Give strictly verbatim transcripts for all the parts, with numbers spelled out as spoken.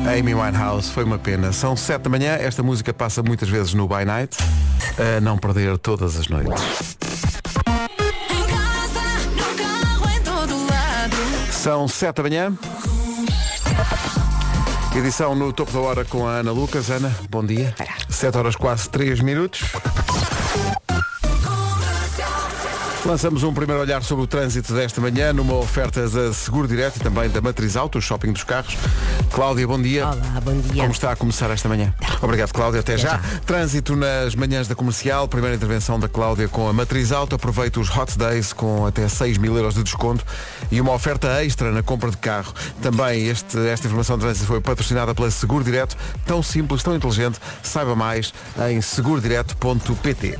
Amy Winehouse, foi uma pena. São sete da manhã, esta música passa muitas vezes no By Night. A não perder todas as noites. Em casa, no carro, em todo lado. São sete da manhã. Edição no topo da hora com a Ana Lucas. Ana, bom dia. sete horas quase três minutos. Lançamos um primeiro olhar sobre o trânsito desta manhã numa oferta da Seguro Direto e também da Matriz Auto, o shopping dos carros. Cláudia, bom dia. Olá, bom dia. Como está a começar esta manhã? Obrigado, Cláudia. Até, Até já. já. Trânsito nas manhãs da Comercial. Primeira intervenção da Cláudia com a Matriz Auto. Aproveita os Hot Days com até seis mil euros de desconto e uma oferta extra na compra de carro. Também este, esta informação de trânsito foi patrocinada pela Seguro Direto. Tão simples, tão inteligente. Saiba mais em seguro direto ponto pt.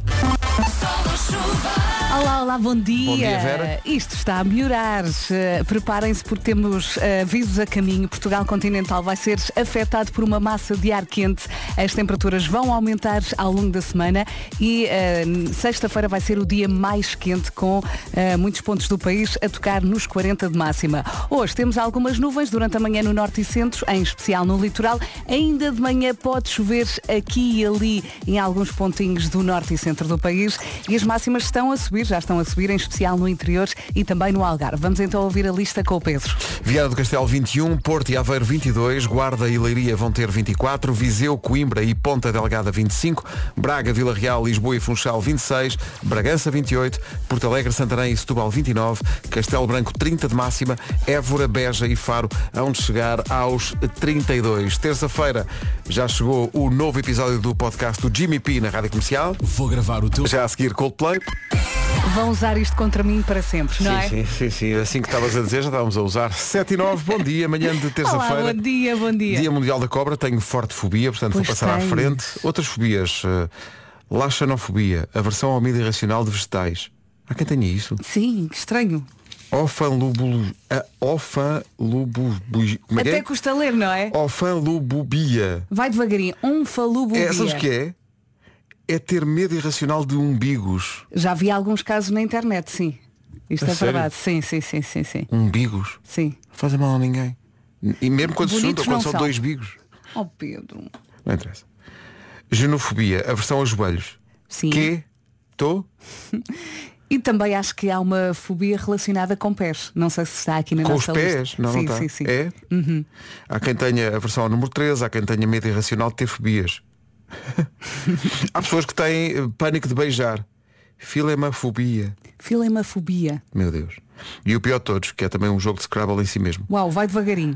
Olá, olá, bom dia. Bom dia, Vera. Isto está a melhorar. Uh, Preparem-se porque temos uh, avisos a caminho. Portugal continental vai ser afetado por uma massa de ar quente. As temperaturas vão aumentar ao longo da semana e uh, sexta-feira vai ser o dia mais quente com uh, muitos pontos do país a tocar nos quarenta de máxima. Hoje temos algumas nuvens durante a manhã no norte e centro, em especial no litoral. Ainda de manhã pode chover aqui e ali em alguns pontinhos do norte e centro do país e as máximas estão a subir. Já estão a subir, em especial no interior e também no Algarve. Vamos então ouvir a lista com o Pedro. Viana do Castelo vinte e um, Porto e Aveiro vinte e dois, Guarda e Leiria vão ter vinte e quatro, Viseu, Coimbra e Ponta Delgada vinte e cinco, Braga, Vila Real, Lisboa e Funchal vinte e seis, Bragança vinte e oito, Porto Alegre, Santarém e Setúbal vinte e nove, Castelo Branco trinta de máxima, Évora, Beja e Faro hão de chegar aos trinta e dois. Terça-feira já chegou o novo episódio do podcast do Jimmy P na Rádio Comercial. Vou gravar o teu... Já a seguir Coldplay. Vão usar isto contra mim para sempre, não sim, é? sim, sim, sim. Assim que estavas a dizer, já estávamos a usar. sete e nove, bom dia, manhã de terça-feira. Olá, bom dia, bom dia. Dia Mundial da Cobra, tenho forte fobia, portanto Pois vou passar tem. à frente. Outras fobias, uh, laxanofobia, aversão ao amido irracional de vegetais. Há quem tenha isso. Sim, que estranho. Ofanlubu... A ofanlubu... Como é que Até é? custa ler, não é? Ofanlububia. Vai devagarinho. Um falububia. É, sabes o que é? É ter medo irracional de umbigos. Já vi alguns casos na internet, sim. Isto A é sério? verdade. Sim, sim, sim, sim, sim. Umbigos? Sim. Não fazem mal a ninguém. E mesmo quando se Bonitos juntam, quando não são são. dois bigos. Oh, Pedro. Não interessa. Genofobia, aversão aos joelhos. Sim. Que? Tô? E também acho que há uma fobia relacionada com pés. Não sei se está aqui na Com os nossa pés? lista. Não, sim, não está. sim, sim. É? Uhum. Há quem tenha aversão ao número três, há quem tenha medo irracional de ter fobias. Há pessoas que têm eh, pânico de beijar. Filemafobia. Filemafobia. Meu Deus. E o pior de todos, que é também um jogo de Scrabble em si mesmo. Uau, vai devagarinho.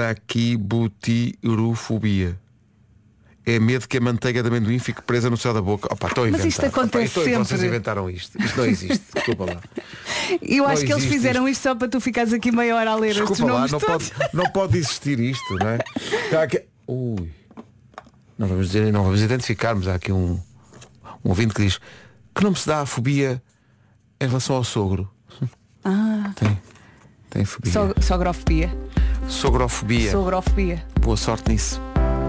Araquibutirufobia. É medo que a manteiga de amendoim fique presa no céu da boca. Opa, estou a Mas inventar. isto acontece Opa, estou- sempre. Vocês inventaram isto. Isto não existe. Desculpa lá. Eu Não acho que eles existe fizeram isto só para tu ficares aqui meia hora a ler estes Desculpa lá, nomes não todos. pode, não pode existir isto, não é? Há aqui... Ui. Não vamos dizer, não vamos identificarmos. Há aqui um, um ouvinte que diz que não me se dá a fobia em relação ao sogro. Ah, Tem, tem fobia. so, sogrofobia. Sogrofobia. Sogrofobia. Boa sorte nisso.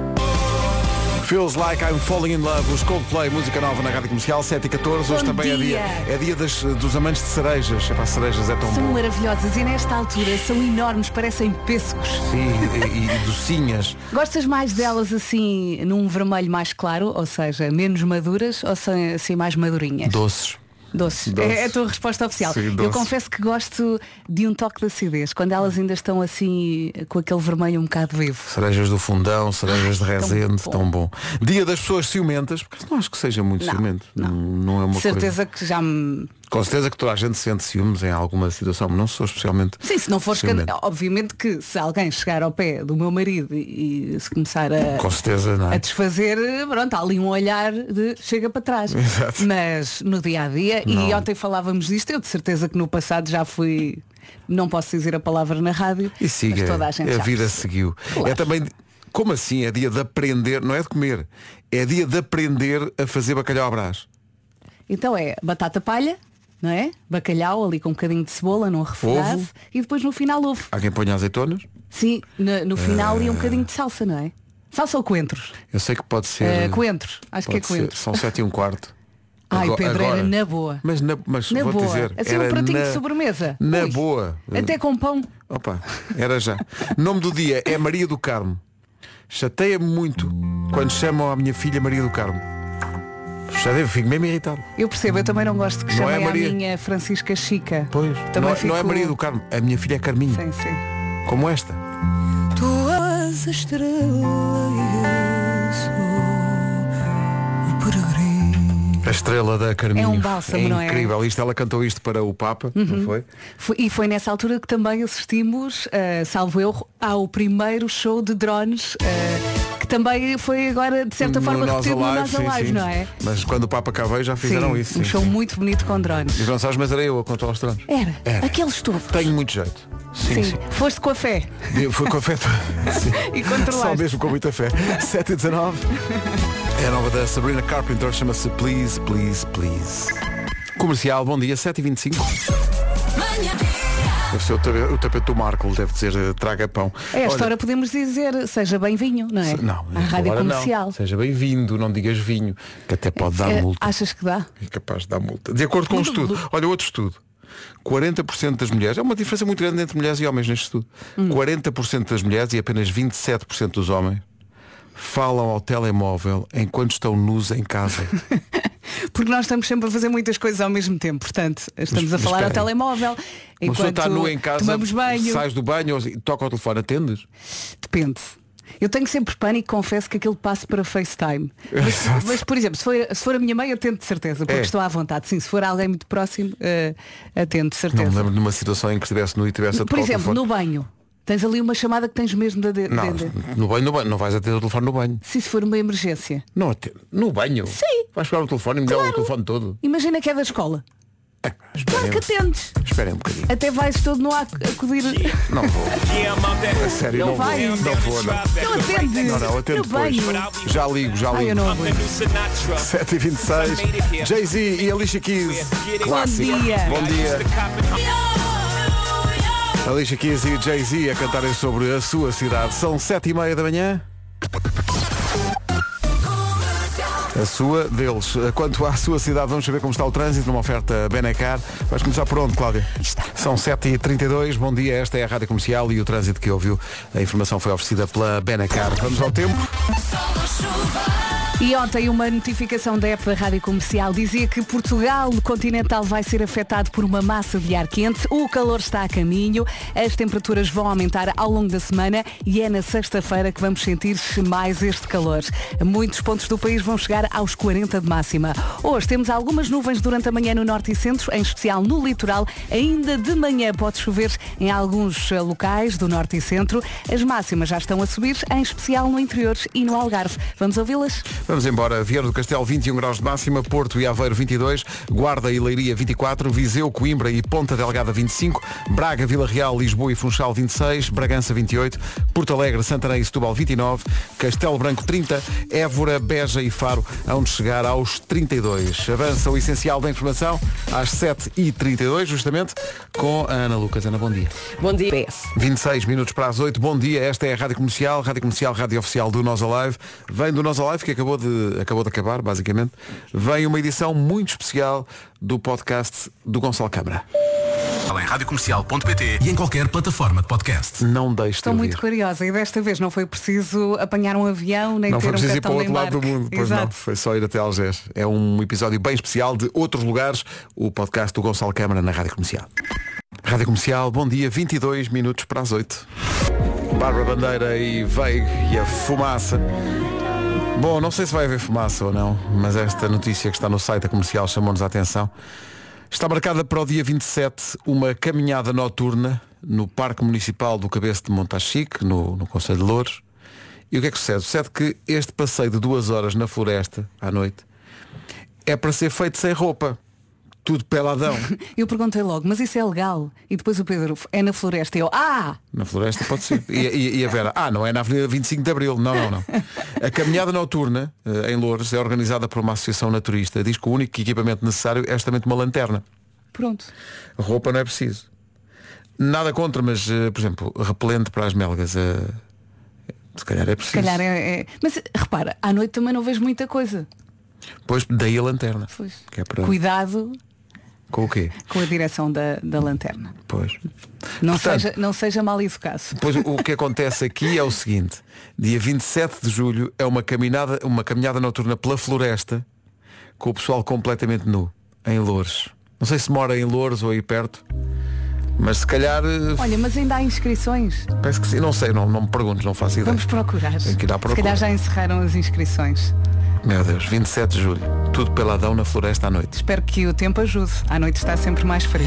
Feels Like I'm Falling in Love, os Coldplay, música nova na Rádio Comercial, sete e catorze. Hoje Bom também dia. é dia, é dia das, dos amantes de cerejas. Epá, cerejas é tão São bom. maravilhosas e nesta altura são enormes, parecem pêssegos. Sim, e, e docinhas. Gostas mais delas assim num vermelho mais claro, ou seja, menos maduras, ou são assim mais madurinhas? Doces. Doces. Doces. É a tua resposta oficial. Sim, Eu doces. confesso que gosto de um toque de acidez, quando elas ainda estão assim com aquele vermelho um bocado vivo. Cerejas do Fundão, cerejas de Ai, tão Resende, bom. tão bom. Dia das pessoas ciumentas, porque não acho que seja muito Não, ciumento. não. Não é uma Certeza que já me. coisa. Com certeza que toda a gente sente ciúmes em alguma situação, mas não sou especialmente. Sim, se não for ciumento. escândalo. Obviamente que se alguém chegar ao pé do meu marido e, e se começar a, Com certeza, não a é? desfazer, pronto, há ali um olhar de chega para trás. Exato. Mas no dia a dia, e Não. ontem falávamos disto, eu de certeza que no passado já fui, não posso dizer a palavra na rádio, E siga, mas toda a gente a já vida percebe. seguiu. Claro. É também, como assim? É dia de aprender, não é de comer, é dia de aprender a fazer bacalhau à Brás. Então é batata palha, não é? Bacalhau ali com um bocadinho de cebola, não refogado, Ovo. e depois no final ovo. Há quem ponha azeitonas. Sim, no, no final Ah. e um bocadinho de salsa, não é? Salsa ou coentros? Eu sei que pode ser. Eh, coentros, acho que é pode ser- coentros. São sete e um quarto. Ai, Agora- Pedro, agora- era na boa. Mas, na, mas Na vou boa. dizer. Assim um era pratinho na, de sobremesa. Na Ui. boa. Até com pão. Opa, era já. Nome do dia é Maria do Carmo. Chateia-me muito quando chamam a minha filha Maria do Carmo. Chateia-me, fico mesmo irritado. Eu percebo, eu também não gosto que Não é chamem Maria- a minha Francisca Chica. Pois, Também não, é- fico... não é Maria do Carmo, a minha filha é Carminho. Sim, sim. Como esta. Tu és a estrela e eu sou o peregrino. A estrela da Carminho. É um bálsamo, é não é? incrível. Isto, ela cantou isto para o Papa, não foi? Foi- E foi nessa altura que também assistimos, uh, salvo erro, ao primeiro show de drones, uh, que também foi agora, de certa forma, No Nós repetido no Alive, Nós sim, Alive, sim. não é? Mas quando o Papa cá veio já fizeram Sim, isso. um sim, show sim. muito bonito com drones. E não sabes, mas era eu a controlar os drones. Era, Era. aqueles todos. Tenho muito jeito. Sim, sim. Foste com a fé. Foi com a fé. Sim. E controlaste. Só mesmo com muita fé. sete e dezanove. É a nova da Sabrina Carpenter, chama-se Please, Please, Please. Comercial, bom dia, sete e vinte e cinco. Deve ser o tapete, o tapete do Marco, deve dizer eh, traga pão. A esta Olha, hora podemos dizer, seja bem-vinho, não é? Não, à rádio agora comercial. Não. Seja bem-vindo, não digas vinho, que até pode dar Eh, multa. Achas que dá? É capaz de dar multa. De acordo com um Muito estudo, bom. olha outro estudo, quarenta por cento das mulheres, é uma diferença muito grande entre mulheres e homens neste estudo, Hum. quarenta por cento das mulheres e apenas vinte e sete por cento dos homens falam ao telemóvel enquanto estão nus em casa. Porque nós estamos sempre a fazer muitas coisas ao mesmo tempo. Portanto, estamos Mas- a mas falar ao espera aí. telemóvel Uma pessoa enquanto está nua em casa, tomamos banho. sais do banho, ou- toca ao telefone, atendes? Depende. Eu tenho sempre pânico, confesso que aquilo passe para FaceTime. Mas, Exato. mas, por exemplo, se for, se for a minha mãe, eu tento de certeza, porque É. estou à vontade. Sim, se for alguém muito próximo, uh, atento de Não certeza. me lembro de uma situação em que estivesse nu e tivesse a Por tocar exemplo, o no telefone. banho. Tens ali uma chamada que tens mesmo de, de, Não, de- no banho, no banho, não vais atender o telefone no banho. Se isso for uma emergência. Não atende. No banho? Sim. Vais pegar o telefone e me dá o Claro. telefone todo. Imagina que é da escola. É, Claro esperem, que atendes. esperem um bocadinho. Até vais todo no ac- acudir. Não vou. A sério, não, Não vou. vai. Não vou, não. Não atendes. Não, não, atendo no depois. banho. Já ligo, já Ai, eu ligo. não aguento. sete e vinte e seis. Jay-Z e Alicia Keys. Clássico. dia. Bom dia. Alicia Keys e Jay-Z a cantarem sobre a sua cidade. São sete e meia da manhã. A sua deles. Quanto à sua cidade, vamos saber como está o trânsito numa oferta Benacar. Vais começar por onde, Cláudia? São sete e trinta e dois. Bom dia, esta é a Rádio Comercial e o trânsito que ouviu. A informação foi oferecida pela Benacar. Vamos ao tempo. E ontem uma notificação da app da Rádio Comercial dizia que Portugal continental vai ser afetado por uma massa de ar quente. O calor está a caminho, as temperaturas vão aumentar ao longo da semana e é na sexta-feira que vamos sentir mais este calor. Muitos pontos do país vão chegar aos quarenta de máxima. Hoje temos algumas nuvens durante a manhã no norte e centro, em especial no litoral. Ainda de manhã pode chover em alguns eh, locais do norte e centro. As máximas já estão a subir, em especial no interior e no Algarve. Vamos ouvi-las? Vamos embora. Viana do Castelo, vinte e um graus de máxima. Porto e Aveiro, vinte e dois. Guarda e Leiria, vinte e quatro. Viseu, Coimbra e Ponta Delgada, vinte e cinco. Braga, Vila Real, Lisboa e Funchal, vinte e seis. Bragança, vinte e oito. Porto Alegre, Santarém e Setúbal, vinte e nove. Castelo Branco, trinta. Évora, Beja e Faro, onde chegar aos trinta e dois. Avança o essencial da informação às sete e trinta e dois, justamente, com a Ana Lucas. Ana, bom dia. Bom dia. vinte e seis minutos para as oito. Bom dia, esta é a Rádio Comercial, Rádio Comercial, Rádio Oficial do Nós Alive. Vem do Nós Alive, que acabou de, acabou de acabar, basicamente. Vem uma edição muito especial do podcast do Gonçalo Câmara. Em radiocomercial ponto pt e em qualquer plataforma de podcast. Não deixe de Estou ouvir. muito curiosa e desta vez não foi preciso apanhar um avião nem Não ter foi um preciso ir para cartão o de outro lado embarque. do mundo, pois não. Exato. Foi só ir até Algés. É um episódio bem especial de Outros Lugares, o podcast do Gonçalo Câmara na Rádio Comercial. Rádio Comercial, bom dia, vinte e dois minutos para as oito. Bárbara Bandeira e Veig e a fumaça. Bom, não sei se vai haver fumaça ou não, mas esta notícia que está no site da Comercial chamou-nos a atenção. Está marcada para o dia vinte e sete uma caminhada noturna no Parque Municipal do Cabeço de Montachique, no, no Conselho de Louros. E o que é que sucede? Sucede que este passeio de duas horas na floresta, à noite, é para ser feito sem roupa. Tudo peladão. Eu perguntei logo, mas isso é legal? E depois o Pedro, é na floresta. E eu, ah! Na floresta pode ser. E, e- e a Vera, ah, não é na Avenida vinte e cinco de Abril. Não, não, não. A caminhada noturna eh, em Louros é organizada por uma associação naturista. Diz que o único equipamento necessário é justamente uma lanterna. Pronto. A roupa não é preciso. Nada contra, mas, eh, por exemplo, repelente para as melgas. eh, se calhar é Se preciso. calhar é, é- Mas repara, à noite também não vejo muita coisa. Pois daí a lanterna. Pois. Que é para... Cuidado Com o quê? Com a direção da, da lanterna. Pois. Não, Portanto, seja, não seja mal educado. Pois o que acontece aqui é o seguinte. Dia vinte e sete de julho é uma caminhada, uma caminhada noturna pela floresta com o pessoal completamente nu, em Loures. Não sei se mora em Loures ou aí perto, mas se calhar... Olha, mas ainda há inscrições. Penso que sim, não sei, não, não me perguntes, não faço ideia. Vamos procurar. Tem que ir à procura. Se calhar já encerraram as inscrições. Meu Deus, vinte e sete de julho, tudo peladão na floresta à noite. Espero que o tempo ajude. À noite está sempre mais frio.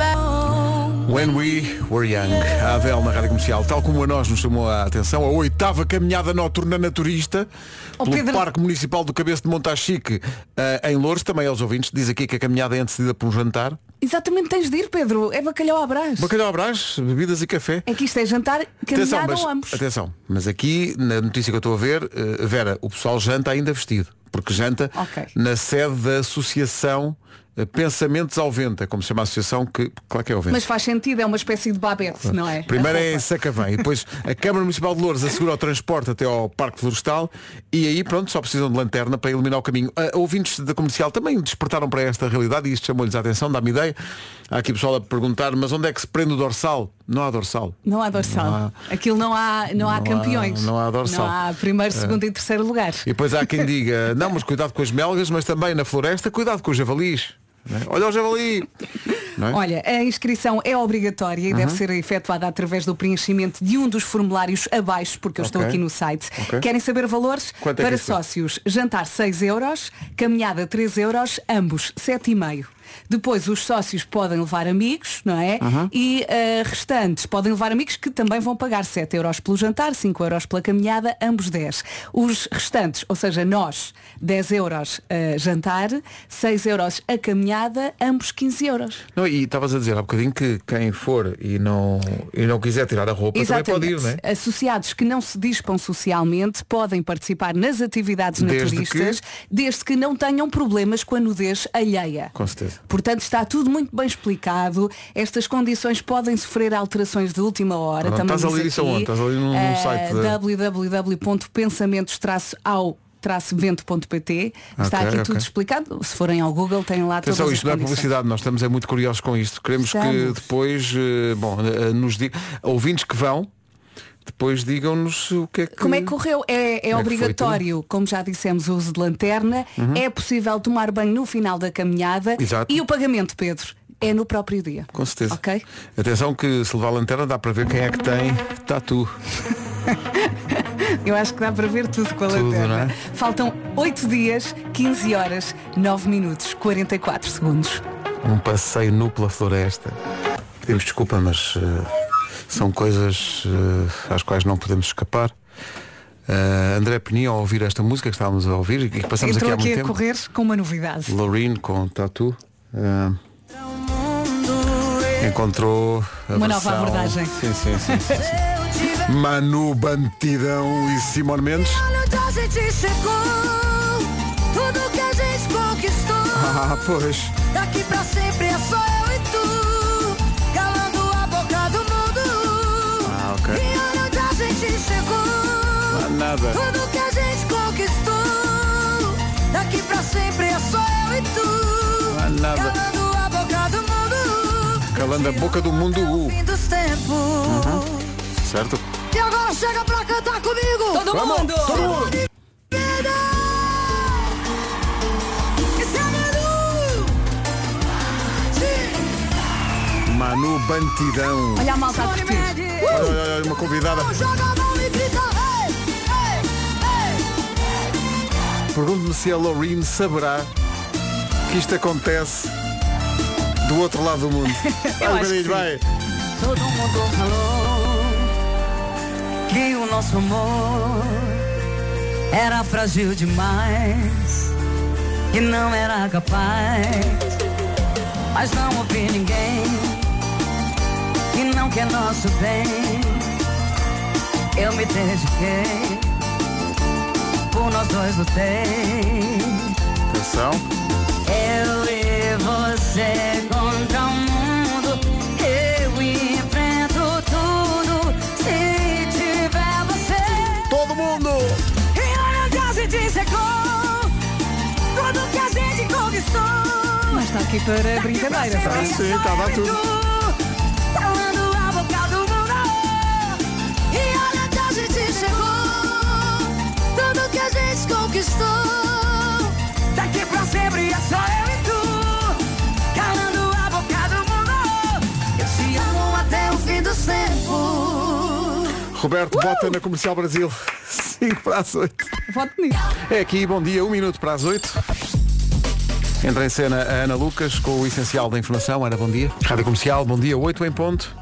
When We Were Young, a Adele na Rádio Comercial, tal como a nós nos chamou a atenção, a oitava caminhada noturna naturista Oh, pelo Pedro. Parque Municipal do Cabeço de Montachique, em Loures, também aos ouvintes, diz aqui que a caminhada é antecedida por um jantar. Exatamente, tens de ir, Pedro. É bacalhau à brás. Bacalhau à brás, bebidas e café. É que isto é jantar, Atenção, caminhada mas, ou ambos. atenção, mas aqui na notícia que eu estou a ver, eh, Vera, o pessoal janta ainda vestido, porque janta Ok. na sede da Associação eh, Pensamentos ao Vento, é como se chama a associação, que claro que é o vento. Mas faz sentido, é uma espécie de babete, não é? Primeiro A é em roupa. Sacavém e depois a Câmara Municipal de Loures assegura o transporte até ao Parque Florestal e aí pronto, só precisam de lanterna para iluminar o caminho. Uh, ouvintes da Comercial também despertaram para esta realidade e isto chamou-lhes a atenção, dá-me ideia. Há aqui pessoal a perguntar, mas onde é que se prende o dorsal? Não há dorsal. Não há dorsal. Não há- Aquilo não há, não há não há- campeões. não há dorsal. Não há primeiro, segundo e terceiro lugar. E depois há quem diga, não, mas cuidado com as melgas, mas também na floresta, cuidado com os javalis. Não é? Olha o javali! Não é? Olha, a inscrição é obrigatória e deve ser efetuada através do preenchimento de um dos formulários abaixo, porque eu estou Ok. aqui no site. Ok. Querem saber valores? Quanto é que Para isso é? sócios, jantar seis euros, caminhada três euros, ambos sete e meio. Depois os sócios podem levar amigos, não é? E eh, restantes podem levar amigos que também vão pagar sete euros pelo jantar, cinco euros pela caminhada, ambos dez. Os restantes, ou seja, nós, dez euros a jantar, seis euros a caminhada, ambos quinze euros. Não, e estavas a dizer há bocadinho que quem for e não, e não quiser tirar a roupa também pode ir, não é? Associados que não se dispam socialmente podem participar nas atividades Desde naturistas, desde que não tenham problemas com a nudez alheia. Com certeza. Portanto, está tudo muito bem explicado. Estas condições podem sofrer alterações de última hora. Não, Também estás a diz ler isso aqui, aonde? Estás a ler num- num eh, site de- w w w ponto pensamentos ao vento ponto p t. Está Ok, aqui ok. tudo explicado. Se forem ao Google, têm lá todas Atenção, as isto não é condições. publicidade, nós estamos é muito curiosos com isto. Queremos que Estamos. depois, eh, bom, eh, nos digam, ouvintes que vão, depois digam-nos o que é que... Como é que correu? É, é foi obrigatório, como já dissemos, o uso de lanterna. É possível tomar banho no final da caminhada. Exato. E o pagamento, Pedro, é no próprio dia. Com certeza. Ok? Atenção que se levar a lanterna dá para ver quem é que tem tatu. Eu acho que dá para ver tudo com a Tudo, lanterna. não é? Faltam oito dias, quinze horas, nove minutos, quarenta e quatro segundos. Um passeio nu pela floresta. Pedimos desculpa, mas eh, são coisas eh, às quais não podemos escapar. Eh, André Penin, ao ouvir esta música que estávamos a ouvir e que passamos Entrou aqui há aqui muito a tempo, correr com uma novidade. Loreen com tatu, eh, encontrou a Uma nova versão- abordagem. Sim, sim, sim, sim, sim. Manu Bantidão e Simone Mendes. Onde a gente chegou, tudo que a gente conquistou. Ah, pois. Daqui pra sempre é só eu e tu, calando a boca do mundo. Ah, ok. E olha onde a gente chegou, Não há nada. tudo que a gente conquistou. Daqui pra sempre é só eu e tu, Não há nada. calando a boca do mundo. Calando a boca do mundo. uh. Fim dos tempos. Certo? E agora chega pra cantar comigo. Todo mundo! Todo mundo! Esse é Manu. Sim. Manu Bantidão. Olha a malta a curtir. Olha, olha, olha, uma convidada. Joga a mão e grita, ei, ei, ei. Pergunto-me se a Loreen saberá que isto acontece do outro lado do mundo. Vai, um acho que bocadinho, sim. vai. Todo mundo falou que o nosso amor era frágil demais, que não era capaz, mas não ouvi ninguém que não quer nosso bem. Eu me dediquei, por nós dois lutei. Atenção. Eu e você contra o mundo, eu enfrento tudo se tiver você. Todo mundo! E olha onde a gente chegou, tudo que a gente conquistou. Lá está aqui para brincadeira. Ah, sim, estava tudo. Calando a boca do mundo. E olha que a gente chegou. Tudo que a gente conquistou. Daqui pra sempre é só eu e tu. Calando a boca do mundo. Eu te amo até o fim dos tempos. Roberto, uh! bota na Comercial Brasil. cinco para as oito. Voto nisso. É aqui, bom dia, um minuto para as oito. Entra em cena a Ana Lucas com o essencial da informação. Ana, bom dia. Rádio Comercial, bom dia, oito em ponto.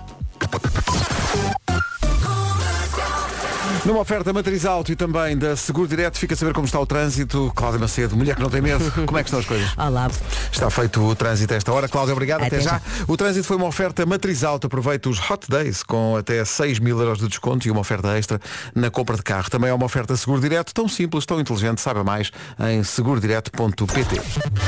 Numa oferta Matriz Auto e também da Seguro Direto, fica a saber como está o trânsito. Cláudia Macedo, mulher que não tem medo, como é que estão as coisas? Olá. Está feito o trânsito a esta hora. Cláudia, obrigado, até, Até já. já. O trânsito foi uma oferta Matriz Auto. Aproveita os Hot Days com até seis mil euros de desconto e uma oferta extra na compra de carro. Também é uma oferta Seguro Direto, tão simples, tão inteligente. Saiba mais em seguro direto ponto pt.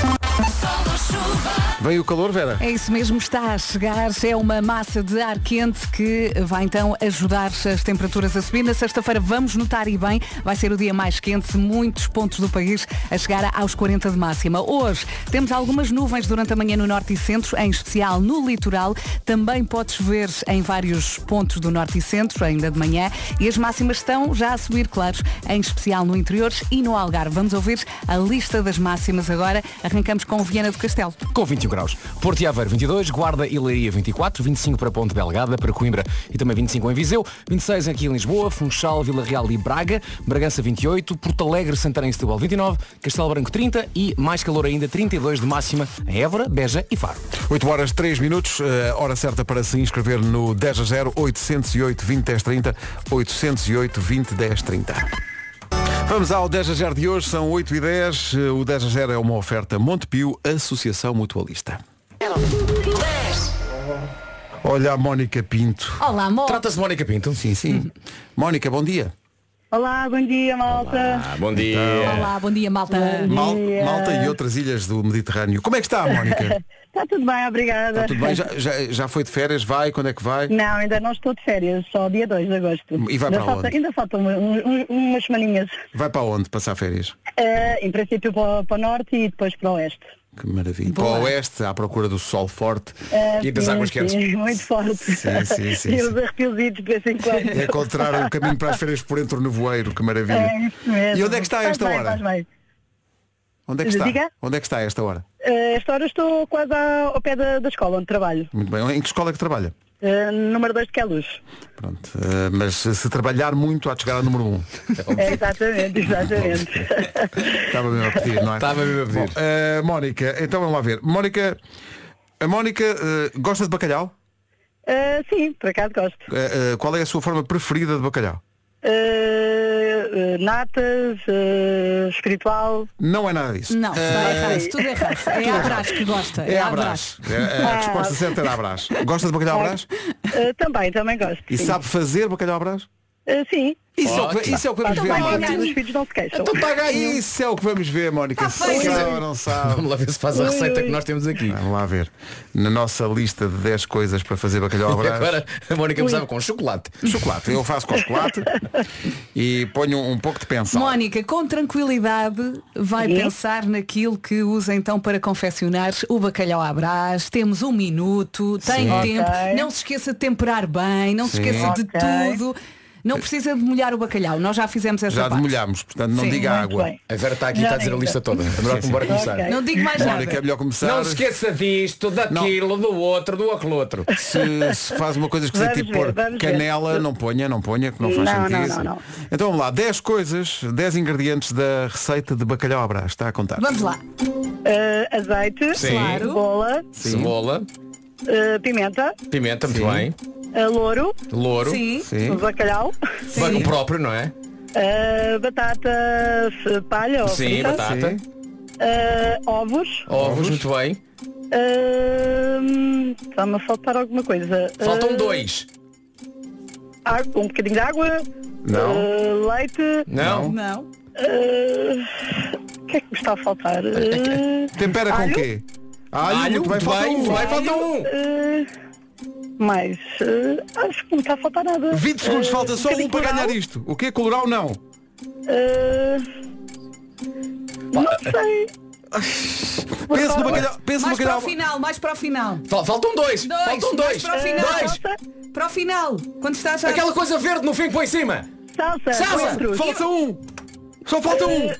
Vem o calor, Vera? É isso mesmo, está a chegar. É uma massa de ar quente que vai então ajudar as temperaturas a subir. Na sexta-feira vamos notar e bem, vai ser o dia mais quente, muitos pontos do país a chegar aos quarenta de máxima. Hoje temos algumas nuvens durante a manhã no norte e centro, em especial no litoral. Também pode chover em vários pontos do norte e centro, ainda de manhã. E as máximas estão já a subir, claro, em especial no interior e no Algarve. Vamos ouvir a lista das máximas agora. Arrancamos com Viana do Castelo. Com vinte e um graus. Porto e Aveiro vinte e dois, Guarda e Leiria vinte e quatro, vinte e cinco para Ponte Delgada, para Coimbra e também vinte e cinco em Viseu, vinte e seis aqui em Lisboa, Funchal, Vila Real e Braga, Bragança vinte e oito, Porto Alegre, Santarém e Setúbal vinte e nove, Castelo Branco trinta e mais calor ainda trinta e dois de máxima em Évora, Beja e Faro. oito horas três minutos, hora certa para se inscrever no dez a zero, oitocentos e oito, vinte, dez, trinta, oitocentos e oito, vinte, dez, trinta. Vamos ao dez a zero de hoje, são oito e dez. O dez a zero é uma oferta Montepio, Associação Mutualista. Olha a Mónica Pinto. Olá, amor. Trata-se de Mónica Pinto? Sim, sim. Mónica, bom dia. Olá, bom dia, malta. Ah, bom dia. Olá, bom dia, malta. Mal- dia. Malta e outras ilhas do Mediterrâneo. Como é que está, Mónica? Está tudo bem, obrigada. Está tudo bem? Já, já, já foi de férias? Vai? Quando é que vai? Não, ainda não estou de férias, só dia dois de agosto. E vai ainda para falta, onde? Ainda faltam um- um- umas semaninhas. Vai para onde passar férias? Eh, em princípio para, para o norte e depois para o oeste. Que maravilha. Boa. Para o oeste, à procura do sol forte. Eh, E das sim, águas sim, quentes. muito forte. Sim, sim, sim, E sim. os arrepiositos de vez em quando. É encontrar o caminho para as férias por entre o nevoeiro. Que maravilha. É isso mesmo. E onde é que está a Faz esta bem, hora? faz bem. Onde é que está? Diga? Onde é que está a esta hora? Eh, esta hora estou quase ao, ao pé da, da escola onde trabalho. Muito bem. Em que escola é que trabalha? Eh, número dois de Queluz. Pronto. eh, mas se trabalhar muito há de chegar ao número um. É, exatamente, exatamente. Estava mesmo a pedir, não é? Estava mesmo a pedir. Bom, eh, Mónica, então vamos lá ver. Mónica, a Mónica eh, gosta de bacalhau? Eh, sim, por acaso gosto. Eh, eh, qual é a sua forma preferida de bacalhau? Eh, eh, natas, eh, espiritual. Não é nada disso. Não, está Eh, errado. Tudo errado. É a Brás que gosta. É a a Brás. É, a resposta certa era a Brás. Gosta de bacalhau à Brás? Eh, também, também gosto. E sim. sabe fazer bacalhau à Brás? Eh, sim. Isso, é o que, Ótimo. isso é o que vamos Também, ver, sim, Mónica. os filhos não se queixam. Então está a ganhar. Isso é o que vamos ver, Mónica. Sabe ou não sabe? Vamos lá ver se faz a Ui, receita ui. que nós temos aqui. Vamos lá ver. Na nossa lista de dez coisas para fazer bacalhau à E Brás. agora a Mónica começava com chocolate. Chocolate. Eu faço com chocolate e ponho um, um pouco de pensão. Mónica, com tranquilidade, vai Sim. pensar naquilo que usa então para confeccionar o bacalhau à Brás. Temos um minuto, tem Sim. tempo. Ok. Não se esqueça de temperar bem, não se Sim. esqueça de Ok. tudo. Não precisa de molhar o bacalhau, nós já fizemos essa Já parte. demolhamos, portanto não Sim, diga Muito água. bem. A Vera está aqui e Já está a dizer a ainda. lista toda. É melhor que bora começar. Ok. Não digo mais nada. Mónica, é melhor começar. Não se esqueça disto, daquilo, do outro, do aquele outro. Se, se faz uma coisa esquisita, Vamos tipo pôr ver, vamos ver. canela, não ponha, não ponha, que não faz Não, sentido. não, não, não. Então vamos lá, dez coisas, dez ingredientes da receita de bacalhau à Brás. Está a contar. Vamos lá. Eh, azeite, Sim. Claro. cebola, Cebola, eh, pimenta, pimenta, muito Sim. bem. eh, louro, Louro. Sim. Sim. bacalhau, Ba- O próprio, não é? eh, batata f- palha ou Sim, frita, batata. Sim. eh, ovos, Ovos, muito bem. eh, está-me a faltar alguma coisa. Faltam Eh, dois. água- um bocadinho de água, Não. eh, leite, Não? Não. eh, o que é que me está a faltar? Eh, Tempera com alho? o quê? Alho, Alho, muito bem, muito falta bem, um. muito bem, falta um. eh, mais, eh, acho que não está a faltar nada. vinte segundos, Eh, falta só um bocadinho para de ganhar coral. isto. O quê? Coloral não. Eh, não sei. Pensa no bacalhau. Pensa no Mais para bacalhau. o final, mais para o final. Fal- Faltam dois. Dois, Faltam mais dois. para o final. Dois. Para o final. Quando está já... Aquela coisa verde no fim que põe em cima. Salsa, Salsa. coentros. Falta um. Só falta um.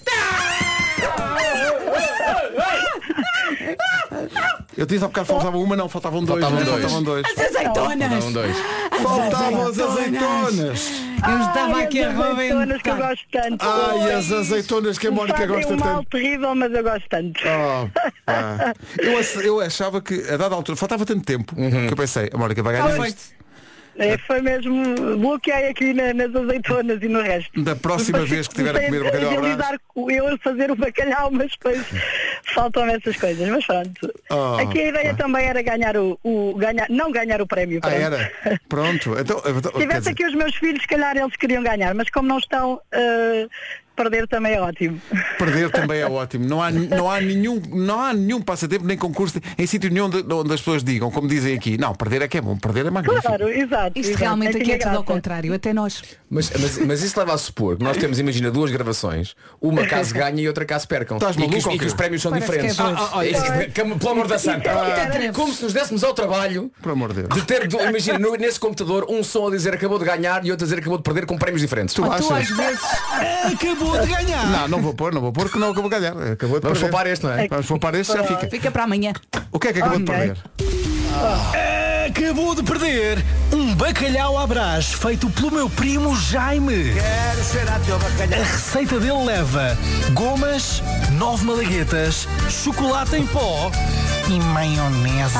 Eu disse há bocado faltava uma, não, faltavam dois. Faltavam né? dois. Faltavam dois. As azeitonas. Faltam dois. Faltavam as azeitonas. Eu estava Ai, aqui a as azeitonas que eu arrebentar. gosto tanto. Ai, as azeitonas que a Mónica Fazem gosta um mal tanto. terrível, mas eu gosto tanto. Oh, pá. eu, ach- eu achava que a dada altura faltava tanto tempo que eu pensei, a Mónica vai ganhar Está isto. feito. É, foi mesmo, bloqueei aqui na- nas azeitonas e no resto. Da próxima Depois vez que tiver a comecei comer bacalhau à brás. realizar eu a fazer o bacalhau, mas depois faltam essas coisas. Mas pronto. Oh, aqui a ideia pá. também era ganhar o, o ganhar, não ganhar o prémio. Ah, pronto. era? Pronto. Então, então, Se quer tivesse dizer, aqui os meus filhos, se calhar eles queriam ganhar, mas como não estão, eh, perder também é ótimo. perder também é ótimo. Não há, não há nenhum, não há nenhum passatempo nem concurso em sítio nenhum de- onde as pessoas digam, como dizem aqui, não, perder é que é bom, perder é magnífico. Claro, exato. Isto exato. realmente Nem aqui é tinha tudo ao graça. contrário, até nós. Mas, mas, mas isso leva a supor que nós temos, imagina, duas gravações, uma caso ganha e outra caso percam. Estás e, que os, maluco ou e que quê? os prémios são Parece diferentes. que é dois. Ah, ah, ah, isso, como- pelo amor da santa. Ah, Como se nos dessemos ao trabalho Por amor de Deus. de ter, do- imagina, no- nesse computador, um som a dizer acabou de ganhar e outro a dizer acabou de perder com prémios diferentes. Tu Tu às achas? vezes Acabou de ganhar. Não, não vou pôr, não vou pôr que não acabou de ganhar. Acabou de Vamos perder. poupar este, não é? Vamos poupar este, já fica. fica para amanhã. O que é que acabou de Ok. perder? Acabou de perder um bacalhau à brás feito pelo meu primo Jaime. Quero cheirar teu bacalhau. A receita dele leva gomas, nove malaguetas, chocolate em pó e maionese.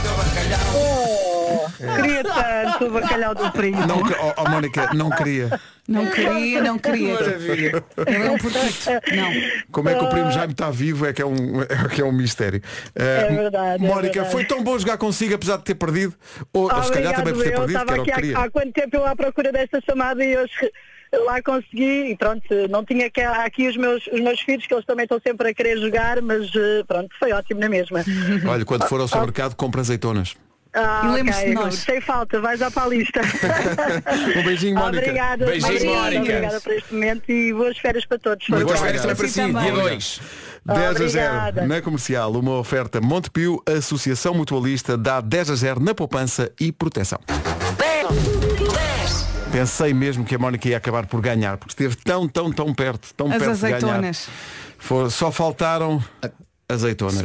Queria tanto o bacalhau do primo. Não, que- oh, oh, Mónica, não queria. Não queria, não queria. Ele é um porquito. Não. Como é que o primo Jaime está vivo é que é um, é que é um mistério. É Uh, verdade, é Mónica, verdade. foi tão bom jogar consigo apesar de ter perdido. Ou, ou se calhar também por ter eu perdido, que estava era o aqui que queria. há, há quanto tempo eu à procura desta chamada e hoje lá consegui e pronto, não tinha que, há aqui os meus, os meus filhos que eles também estão sempre a querer jogar, mas eh, pronto, foi ótimo na mesma. Olha, quando for ao supermercado, compra azeitonas. Ah, E lembre-se ok, de nós. sem falta, vais já para a lista. Um beijinho, Mónica. Obrigada, Beijinho, obrigada, Mónica. obrigada por este momento e boas férias para todos. Muito Boas obrigado. férias também para si, Assim dia também. dois. dez a zero Obrigada. na comercial, uma oferta Montepio, Associação Mutualista, dá dez a zero na poupança e proteção. Pensei mesmo que a Mónica ia acabar por ganhar, porque esteve tão, tão, tão perto, tão As perto de ganhar. azeitonas. For, só faltaram azeitonas.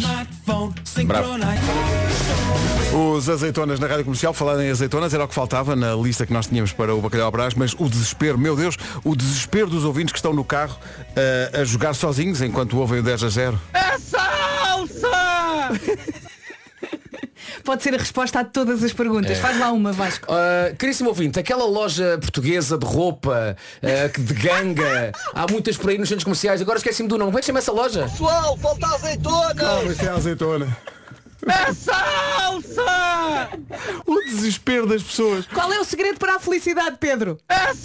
Os azeitonas na Rádio Comercial, falando em azeitonas, era o que faltava na lista que nós tínhamos para o bacalhau à brás, mas o desespero, meu Deus, o desespero dos ouvintes que estão no carro uh, a jogar sozinhos enquanto ouvem o dez a zero. Pode ser a resposta a todas as perguntas. Faz lá uma, Vasco. Uh, caríssimo ouvinte, aquela loja portuguesa de roupa, uh, que de ganga, há muitas por aí nos centros comerciais, agora esqueci-me do nome. Como é que chama essa loja? Pessoal, falta azeitona. Calma, isto é a azeitona. É salsa! O desespero das pessoas. Qual é o segredo para a felicidade, Pedro?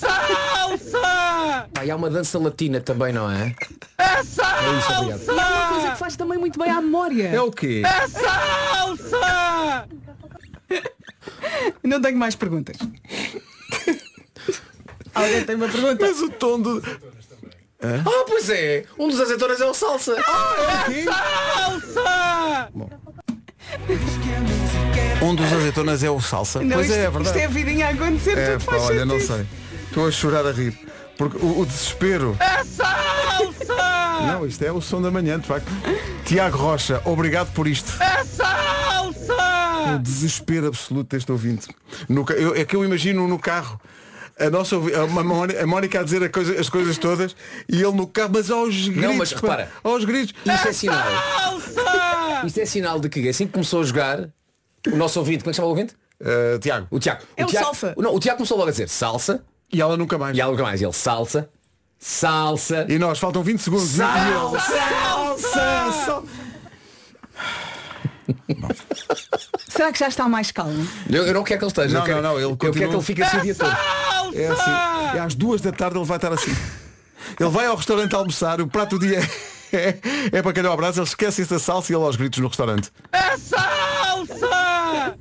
Ah, e há uma dança latina também, não é? É isso, obrigado. E há uma coisa que faz também muito bem à memória. É o quê? Não tenho mais perguntas. Alguém tem uma pergunta? Mas o tom do... Ah, pois é, um dos azeitonas é o salsa. Um dos azeitonas é o salsa. Não, pois isto, é, é isto verdade. é a vidinha a acontecer, É, tudo pá, faz olha, sentido. não sei. Estou a chorar a rir. Porque o, o desespero. É salsa! Não, isto é o som da manhã, de facto. Tiago Rocha, obrigado por isto. É salsa! O desespero absoluto deste ouvinte. No, ca- eu, é que eu imagino no carro. A nossa ouvi- a, uma Mónica- a Mónica a dizer a coisa- as coisas todas e ele no carro, mas aos gritos. Não, mas pá, repara. aos gritos. Isto é sinal. Isto é sinal de que assim que começou a jogar, o nosso ouvinte, como é que chama o ouvinte? Uh, Tiago. O Tiago. É o Tiago, salsa. Não, o Tiago começou logo a dizer salsa E ela nunca mais. e algo mais. Ele salsa, salsa. E nós, faltam vinte segundos. E ele, salsa! Sal- Será que já está mais calmo? Eu, eu não quero que ele esteja. Não, eu quero, não, não, ele eu continua- quero que ele fique assim o dia todo. É assim. É às duas da tarde ele vai estar assim. Ele vai ao restaurante almoçar, o prato do dia é, é bacalhau à brasa, ele esquece-se da salsa e ele aos gritos no restaurante. É salsa!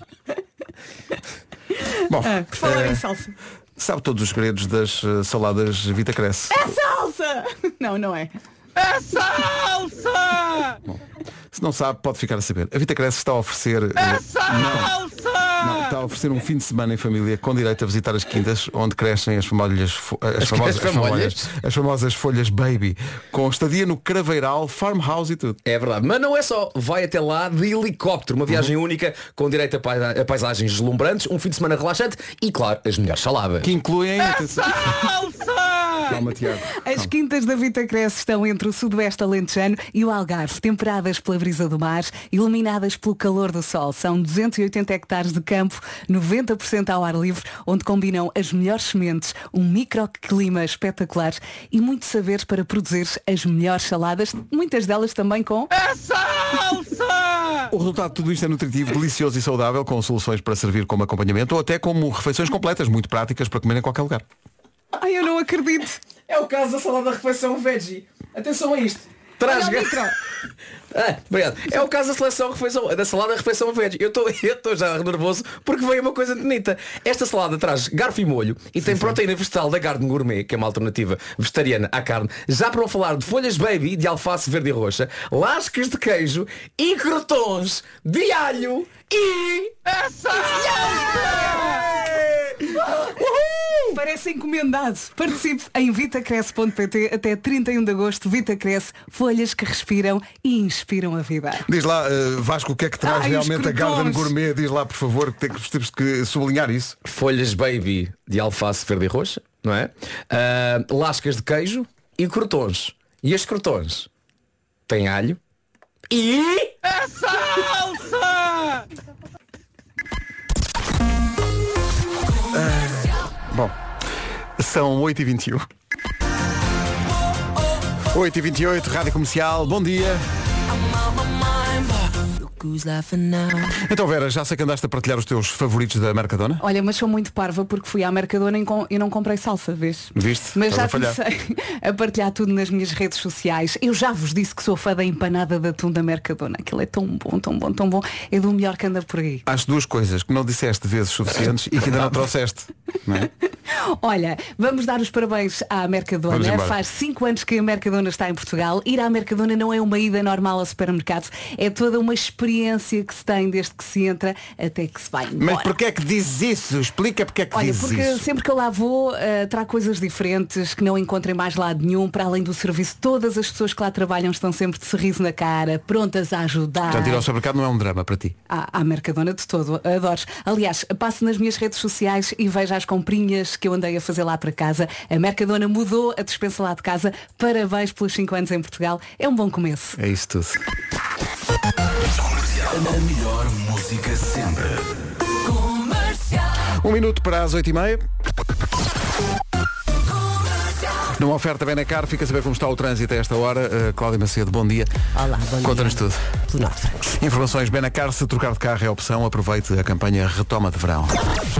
Bom, Ah, por falar eh, em salsa. sabe todos os segredos das eh, saladas Vita Cresce. É salsa! Não, não é. É salsa! Bom, se não sabe, pode ficar a saber. A Vitacresce está a oferecer... É salsa! Não, está a oferecer um fim de semana em família com direito a visitar as quintas onde crescem as famosas, fo- as, As- famosas, as as, famolhas? famosas, as famosas folhas baby, com estadia no Craveiral, farmhouse e tudo. É verdade, mas não é só, vai até lá de helicóptero, uma viagem única com direito a, paisa- a paisagens deslumbrantes, um fim de semana relaxante e, claro, as melhores saladas. Que incluem... atenção. Calma, Tiago. As quintas da Vitacresce estão entre o sudoeste alentejano e o Algarve, temperadas pela brisa do mar, iluminadas pelo calor do sol. São duzentos e oitenta hectares de campo, noventa por cento ao ar livre, onde combinam as melhores sementes, um microclima espetacular e muito saber para produzir as melhores saladas, muitas delas também com... É salsa! O resultado de tudo isto é nutritivo, delicioso e saudável, com soluções para servir como acompanhamento ou até como refeições completas, muito práticas para comer em qualquer lugar. Ai, eu não acredito! É o caso da salada refeição veggie. Atenção a isto. Traz ah, obrigado. É o caso da seleção refeição, da salada refeição veggie. Eu estou eu estou já nervoso porque veio uma coisa bonita. Esta salada traz garfo e molho e tem proteína vegetal da Garden Gourmet, que é uma alternativa vegetariana à carne. Já para não falar de folhas baby, de alface verde e roxa, lascas de queijo e crotons de alho e... Parece encomendado. Participe em vitacresce ponto pt até trinta e um de agosto. Vitacresce, folhas que respiram e inspiram a vida. Diz lá, uh, Vasco, o que é que traz Ai, realmente os a Garden crotons. Gourmet? Diz lá, por favor, que tem que- temos que sublinhar isso. Folhas baby de alface verde e roxa, não é? Ah, lascas de queijo e crotons. E estes crotons têm alho e... É salsa! Bom, são oito e vinte e um. oito e vinte e oito, Rádio Comercial, bom dia. Então, Vera, já sei que andaste a partilhar os teus favoritos da Mercadona? Olha, mas sou muito parva porque fui à Mercadona e com- e não comprei salsa, vês? Viste? Mas Estás já a falhar. comecei a partilhar tudo nas minhas redes sociais. Eu já vos disse que sou fã da empanada de atum da Mercadona. Aquilo é tão bom, tão bom, tão bom. É do melhor que anda por aí. Acho duas coisas que não disseste vezes suficientes e que ainda não trouxeste. Não é? Olha, vamos dar os parabéns à Vamos Mercadona. embora. Faz cinco anos que a Mercadona está em Portugal. Ir à Mercadona não é uma ida normal ao supermercado. É toda uma experiência que se tem desde que se entra até que se vai embora. Mas porquê é que dizes isso? Explica porque é que Olha, dizes porque isso. sempre que eu lá vou, uh, trago coisas diferentes que não encontrem mais lado nenhum. Para além do serviço, todas as pessoas que lá trabalham estão sempre de sorriso na cara, prontas a ajudar. Portanto, ir ao supermercado não é um drama para ti. À, à Mercadona de todo, adoro. Aliás, passo nas minhas redes sociais e vejo as comprinhas que eu andei a fazer lá para casa. A Mercadona mudou a despensa lá de casa. Parabéns pelos cinco anos em Portugal. É um bom começo. É isso tudo. A melhor música sempre. Um minuto para as oito e meia. Numa oferta Benacar, fica a saber como está o trânsito a esta hora. Uh, Cláudia Macedo, bom dia. Olá, bom Conta-nos dia. tudo. Pelo norte. Informações Benacar, se trocar de carro é opção, aproveite a campanha Retoma de Verão.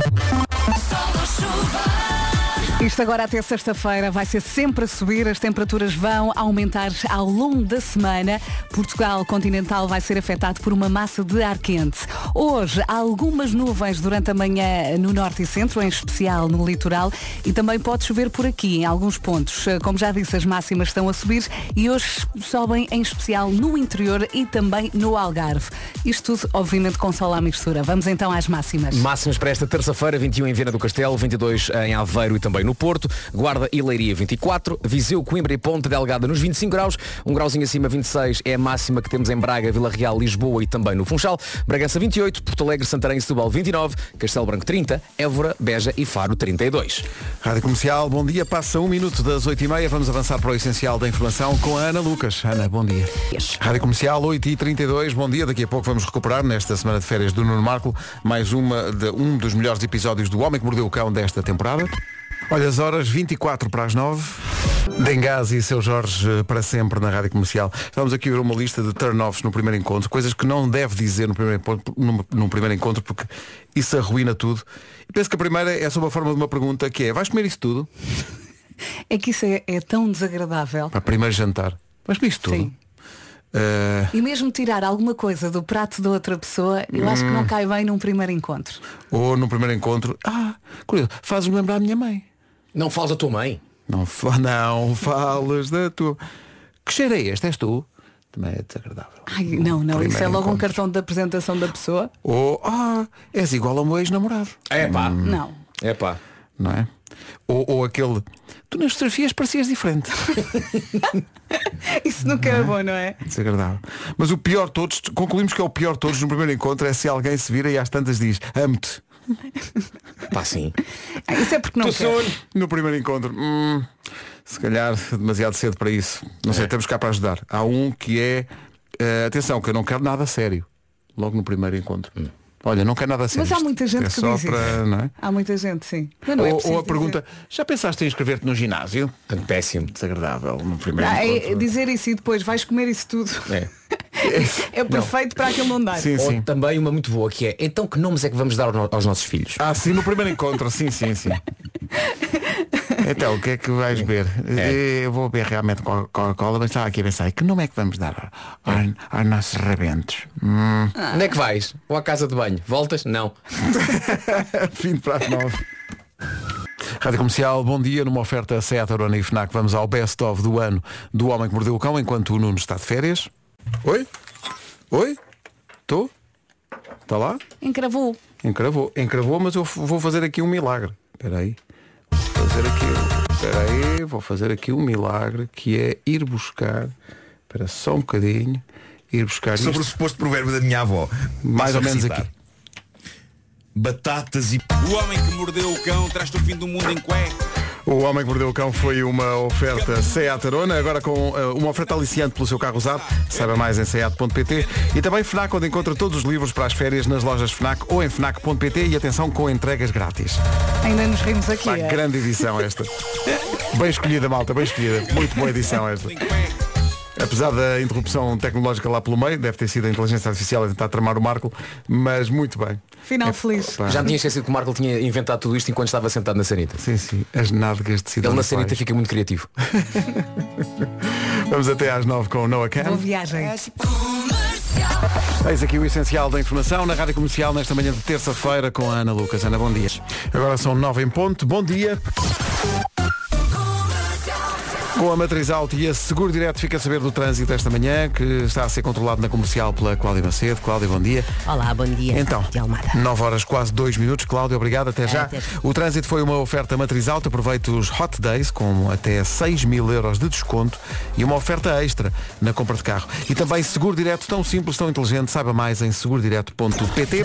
Isto agora até sexta-feira vai ser sempre a subir, as temperaturas vão aumentar ao longo da semana. Portugal continental vai ser afetado por uma massa de ar quente. Hoje há algumas nuvens durante a manhã no norte e centro, em especial no litoral, e também pode chover por aqui em alguns pontos. Como já disse, as máximas estão a subir e hoje sobem em especial no interior e também no Algarve. Isto tudo, obviamente, com sol à mistura. Vamos então às máximas. Máximas para esta terça-feira, vinte e um em Viana do Castelo, vinte e dois em Aveiro e também no Porto, Guarda e Leiria vinte e quatro, Viseu, Coimbra e Ponta Delgada nos vinte e cinco graus, um grauzinho acima vinte e seis é a máxima que temos em Braga, Vila Real, Lisboa e também no Funchal, Bragança vinte e oito, Porto Alegre, Santarém e Setúbal vinte e nove, Castelo Branco trinta, Évora, Beja e Faro trinta e dois. Rádio Comercial, bom dia. Passa um minuto das oito e meia. Vamos avançar para o essencial da informação com a Ana Lucas. Ana, bom dia. Rádio Comercial, oito e trinta e dois, bom dia. Daqui a pouco vamos recuperar, nesta semana de férias do Nuno Marco, mais uma de, um dos melhores episódios do Homem que Mordeu o Cão desta temporada. Olha as horas, vinte e quatro para as nove. Dengazi e seu Jorge eh, para sempre na Rádio Comercial. Estamos aqui a ver uma lista de turn-offs no primeiro encontro, coisas que não deve dizer no primeiro, encontro- no, no primeiro encontro, porque isso arruína tudo. E penso que a primeira é sob a forma de uma pergunta que é: vais comer isso tudo? É que isso é, é tão desagradável. Para primeiro jantar. Vais comer isso tudo? Sim. Eh, E mesmo tirar alguma coisa do prato de outra pessoa, eu acho que não cai bem num primeiro encontro. ou no primeiro encontro, ah, curioso, fazes-me lembrar a minha mãe. Não fales da tua mãe? Não, fa- não falas da tua. Que cheiro é este? És tu? Também é desagradável. Ai, não, não, Primeiro isso é logo encontro. um cartão de apresentação da pessoa. Ou, ah, és igual ao meu ex-namorado. É pá. Não. É pá. Não é? Ou, ou aquele, tu nas fotografias parecias diferente. Isso nunca é bom, não é? Desagradável. Mas o pior de todos, concluímos que é o pior de todos no primeiro encontro, é se alguém se vira e às tantas diz, amo-te. Pá, sim. Ah, isso é porque não Tu quer. sou- No primeiro encontro, hum, se calhar demasiado cedo para isso. Não sei, temos cá para ajudar. Há um que é, eh, atenção, que eu não quero nada sério. Logo no primeiro encontro. Olha, não quero nada sério. Mas há muita Isto gente é que só diz para, isso. não é? Há muita gente, sim. Mas não é Ou, preciso ou a dizer. pergunta, já pensaste em inscrever-te no ginásio? Péssimo. Desagradável no primeiro Ah, é, encontro. dizer isso e depois vais comer isso tudo. É. É perfeito para aquele não dar. Sim, Ou sim. também uma muito boa que é, então que nomes é que vamos dar ao no- aos nossos filhos? Ah, sim, no primeiro encontro, sim, sim, sim. Então, o que é que vais beber? É. Eu vou beber realmente Co- Coca-Cola, mas estava aqui a pensar, que nome é que vamos dar ao- aos, aos nossos rebentos? Hum. Onde é que vais? Ou à casa de banho? Voltas? Não. Fim de prato nove. Rádio Comercial, bom dia. Numa oferta Seat Arona e Fnac, vamos ao best-of do ano do Homem que Mordeu o Cão, enquanto o Nuno está de férias. Oi? Oi? Estou? Está lá? Encravou. Encravou. Encravou, mas eu f- vou fazer aqui um milagre. Espera aí. Vou fazer aqui, espera aí, vou fazer aqui um milagre, que é ir buscar, espera só um bocadinho, ir buscar Sobre o isto, suposto provérbio da minha avó. mais Passo ou a menos recitar. aqui. Batatas e... O homem que mordeu o cão traz-te o fim do mundo em cueca. O Homem que Mordeu o Cão foi uma oferta Seat Arona, agora com uh, uma oferta aliciante pelo seu carro usado. Saiba mais em seat ponto pt. E também Fnac, onde encontra todos os livros para as férias nas lojas Fnac ou em fnac ponto pt. E atenção, com entregas grátis. Ainda nos rimos aqui. Pá, é? grande edição esta. Bem escolhida, malta, bem escolhida. Muito boa edição esta. Apesar da interrupção tecnológica lá pelo meio, deve ter sido a inteligência artificial a tentar tramar o Marco, mas muito bem. Final feliz. Pá, Já me tinha esquecido que o Marco tinha inventado tudo isto enquanto estava sentado na sanita. Sim, sim, as nádegas de cidade. Ele na sanita fica muito criativo. Vamos até às nove com o Noah Boa Cam. viagem. Eis aqui o essencial da informação na Rádio Comercial nesta manhã de terça-feira com a Ana Lucas. Ana, bom dia. Agora são nove em ponto. Bom dia. Com a Matriz Auto e a Seguro Direto fica a saber do trânsito esta manhã, que está a ser controlado na Comercial pela Cláudia Macedo. Cláudia, bom dia. Olá, bom dia. Então, De Almada. nove horas quase dois minutos. Cláudia, obrigado. Até já. Até já. O trânsito foi uma oferta Matriz Auto. Aproveite os Hot Days com até seis mil euros de desconto e uma oferta extra na compra de carro. E também Seguro Direto, tão simples, tão inteligente. Saiba mais em seguro direto ponto pt.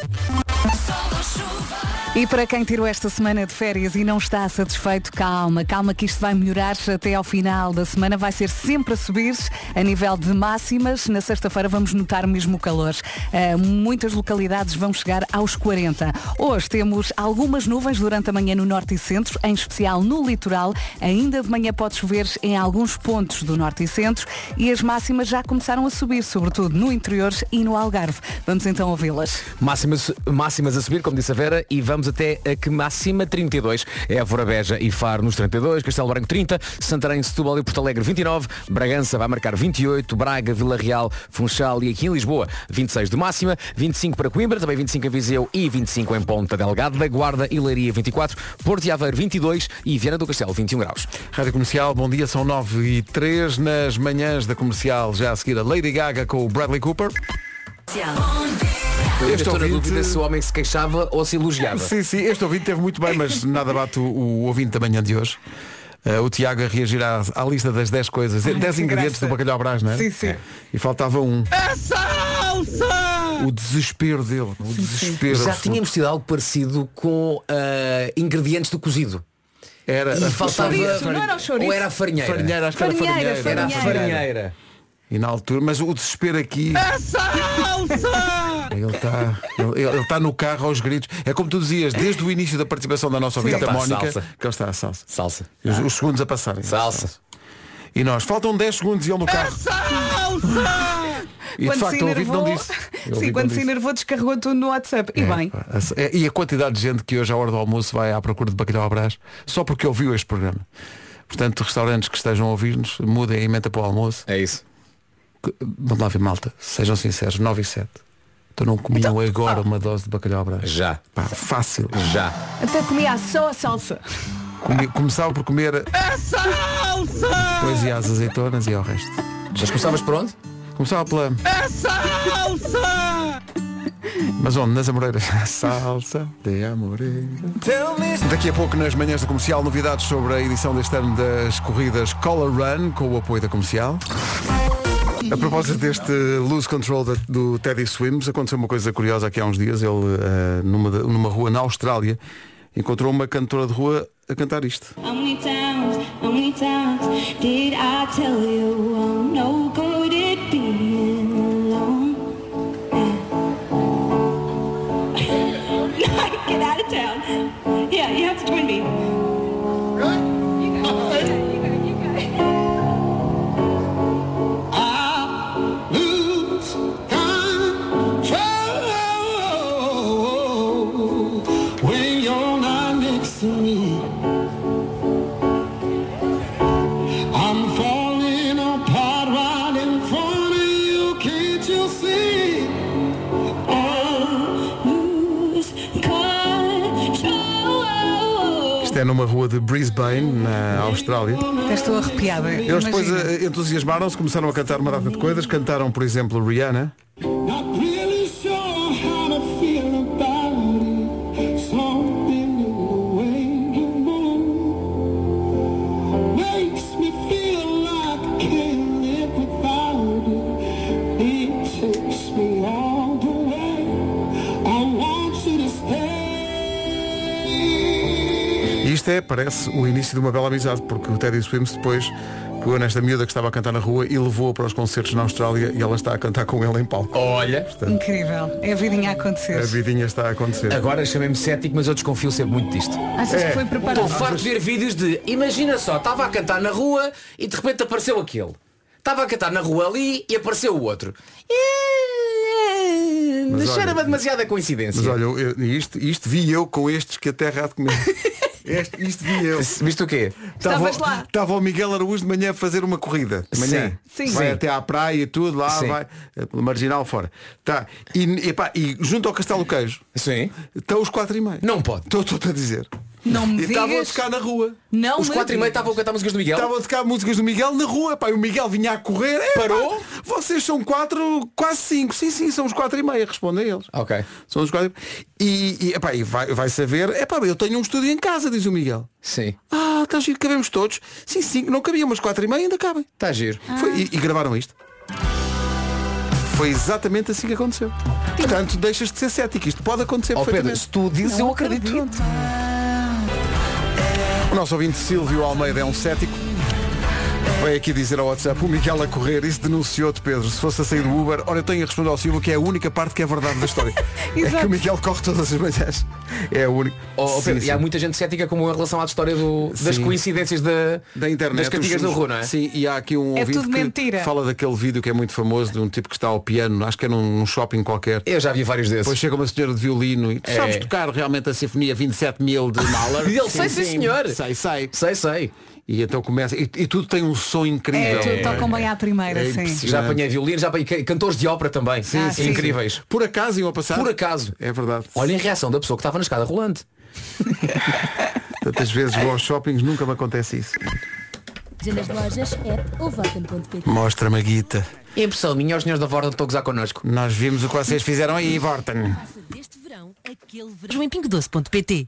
E para quem tirou esta semana de férias e não está satisfeito, calma, calma que isto vai melhorar até ao final da semana, vai ser sempre a subir a nível de máximas. Na sexta-feira vamos notar mesmo o calor. Uh, muitas localidades vão chegar aos quarenta. Hoje temos algumas nuvens durante a manhã no norte e centro, em especial no litoral. Ainda de manhã pode chover em alguns pontos do norte e centro e as máximas já começaram a subir, sobretudo no interior e no Algarve. Vamos então ouvi-las. Máximas, máximas a subir, como disse a Vera, e vamos até a que máxima trinta e dois. Évora, Beja e Faro nos trinta e dois, Castelo Branco trinta, Santarém, Setúbal e Porto Alegre vinte e nove, Bragança vai marcar vinte e oito, Braga, Vila Real, Funchal e aqui em Lisboa vinte e seis de máxima, vinte e cinco para Coimbra, também vinte e cinco em Viseu e vinte e cinco em Ponta Delgada, Guarda e Leiria vinte e quatro, Porto e Aveiro vinte e dois e Viana do Castelo vinte e um graus. Rádio Comercial, bom dia, são nove e três nas manhãs da Comercial, já a seguir a Lady Gaga com o Bradley Cooper. Eu Este estou na ouvinte- dúvida se o homem se queixava ou se elogiava. Sim, sim, este ouvinte teve muito bem, mas nada bate o, o ouvinte da manhã de hoje. Uh, o Tiago a reagir à, à lista das dez coisas, dez que ingredientes graça. do bacalhau à Brás, não é? Sim, sim. E faltava um. A salsa! O desespero dele. O desespero. Já absoluto. tínhamos tido algo parecido com ah, ingredientes do cozido. Era E a faltava. chouriço, não era o chouriço? Ou era a farinheira? farinheira, acho que era Farinheira, farinheira. Era a farinheira. farinheira. E na altura, mas o desespero aqui. A salsa! Ele está ele, ele está no carro aos gritos. É como tu dizias, desde o início da participação da nossa ouvinte, Ele a está a Mónica, salsa. que ele está a salsa. Salsa. E os, os segundos a passarem. Salsa. E nós, faltam dez segundos e ele no carro. E de Quando facto se o ouvinte não enervou, disse. O sim, ouvinte quando não se disse. enervou descarregou tudo no WhatsApp. E bem, Pá, a- é- E a quantidade de gente que hoje à hora do almoço vai à procura de bacalhau à Brás só porque ouviu este programa. Portanto, restaurantes que estejam a ouvir-nos, mudem a emenda para o almoço. É isso. Que- Vamos lá ver, malta, sejam sinceros, nove e sete. Então não comiam agora uma dose de bacalhau à Brás. Já. Pá, fácil. Já. até comia só a salsa. Comi- Começava por comer a salsa! Depois ia às azeitonas e ao resto. Mas começavas por onde? Começava pela... A salsa! Mas onde? Nas Amoreiras. Salsa de Amoreira. Daqui a pouco nas manhãs da Comercial, novidades sobre a edição deste ano das corridas Color Run, com o apoio da Comercial. A propósito deste Lose Control da, do Teddy Swims, aconteceu uma coisa curiosa aqui há uns dias. Ele, uh, numa, numa rua na Austrália, encontrou uma cantora de rua a cantar isto. Get out of town. Yeah, you have to join me. Really? You go. You go, you go, you go. I lose control when you're not next to me. I'm falling apart right in front of you. Can't you see? Isto é numa rua de Brisbane, na Austrália. Estou arrepiada. Eles depois uh, entusiasmaram-se, começaram a cantar uma data de coisas. Cantaram, por exemplo, Rihanna. Isto é, parece o início de uma bela amizade, porque o Teddy Swims depois pegou nesta miúda que estava a cantar na rua e levou-a para os concertos na Austrália e ela está a cantar com ele em palco. Olha, portanto, incrível, é a vidinha a acontecer. A vidinha está a acontecer. Agora chamei-me cético, mas eu desconfio sempre muito disto. Achas é. que foi preparado? Estou farto de ver vídeos de, imagina só, estava a cantar na rua e de repente apareceu aquele. Estava a cantar na rua ali e apareceu o outro. Cheira-me demasiada coincidência. Mas olha, eu, isto, isto vi eu com estes que a terra há de comer. Este, isto vi eu. Viste o quê? Estavas lá. Estava o Miguel Araújo de manhã a fazer uma corrida. De manhã. Sim. Sim. Vai Sim. até à praia e tudo, lá Sim. vai, pelo marginal fora. Tá. E, epá, e junto ao Castelo do Queijo Sim. estão os quatro e meio. Não pode. Estou-te a dizer. Não me E estavam a digas. tocar na rua. Não Os me quatro e meio digas. estavam a cantar músicas do Miguel. Estavam a tocar músicas do Miguel na rua. Pá, e o Miguel vinha a correr. Epá, Parou? Vocês são quatro, quase cinco. Sim, sim, são os quatro e meia. Respondem eles. Ok. São os quatro. E, e, epá, e vai, vai saber. Epá, eu tenho um estúdio em casa, diz o Miguel. Sim. Ah, está giro, cabemos todos. Sim, sim, não cabia, mas quatro e meia ainda cabem. Está giro. Foi, e, e gravaram isto. Foi exatamente assim que aconteceu. Portanto, deixas de ser cético. Isto pode acontecer Ó Pedro, perfeitamente. se tu dizes, eu acredito. O nosso ouvinte Silvio Almeida é um cético. Veio aqui dizer ao WhatsApp, o Miguel a correr, isso denunciou-te, Pedro. Se fosse a sair do Uber, ora eu tenho a responder ao Silvio que é a única parte que é verdade da história. É que o Miguel corre todas as manhãs. É a única. Oh, Sim, Pedro, sim. e há muita gente cética como eu em relação à história do, das Sim. coincidências da, Da internet. das cantigas os- da rua, não é? Sim, e há aqui um É ouvinte tudo que mentira. fala daquele vídeo que é muito famoso de um tipo que está ao piano, acho que é num, num shopping qualquer. Eu já vi vários desses. Depois chega uma senhora de violino e tu É. sabes tocar realmente a Sinfonia vinte e sete mil de Mahler? E ele, sei, sim, senhor. Sei, sei. Sei, sei. E então começa. E, e tudo tem um som incrível. É, tu tocam bem à primeira, É sim. impressionante. Já apanhei violino, já apanhei ca- cantores de ópera também. Sim, sim. Incríveis. Por acaso iam a passar? Por acaso. É verdade. Olhem a reação da pessoa que estava na escada rolante. Tantas vezes vou aos shoppings, nunca me acontece isso. Vendas de lojas, app ou votem ponto pt. Mostra-me a guita. Impressão minha, os senhores da Vorta estão a gozar connosco. Nós vimos o que vocês fizeram aí, Vorten. Deste verão, aquele verão em pingo doce ponto pt.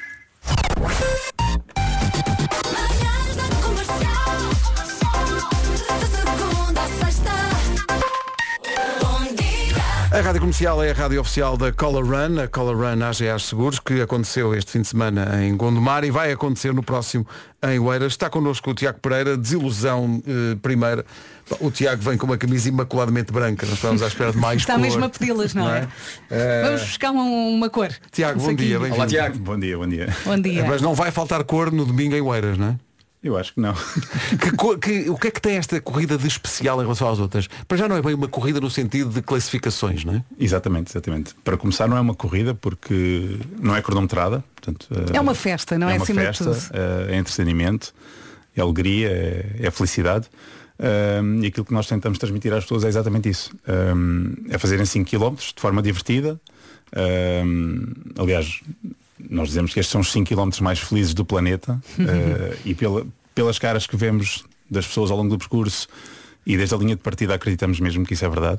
A Rádio Comercial é a rádio oficial da Color Run, a Color Run A G A Seguros, que aconteceu este fim de semana em Gondomar e vai acontecer no próximo em Oeiras. Está connosco o Tiago Pereira, desilusão eh, primeira. O Tiago vem com uma camisa imaculadamente branca, nós estamos à espera de mais Está cor. mesmo a pedi-las, não, Não é? é? Vamos buscar uma, uma cor. Tiago, bom Vamos aqui. dia, bem-vindo. Olá, Tiago. Bom dia, bom dia. Bom dia. Mas não vai faltar cor no domingo em Oeiras, não é? Eu acho que não. Que co- que- o que é que tem esta corrida de especial em relação às outras? Para já não é bem uma corrida no sentido de classificações, não é? Exatamente, exatamente. Para começar, não é uma corrida porque não é cronometrada. Portanto, É uma festa, não é, é uma acima de festa, tudo? é entretenimento, é alegria, é, é felicidade. Um, e aquilo que nós tentamos transmitir às pessoas é exatamente isso. Um, é fazerem cinco quilómetros de forma divertida. Um, aliás, nós dizemos que estes são os cinco quilómetros mais felizes do planeta. uh, e pela, pelas caras que vemos das pessoas ao longo do percurso, e desde a linha de partida acreditamos mesmo que isso é verdade.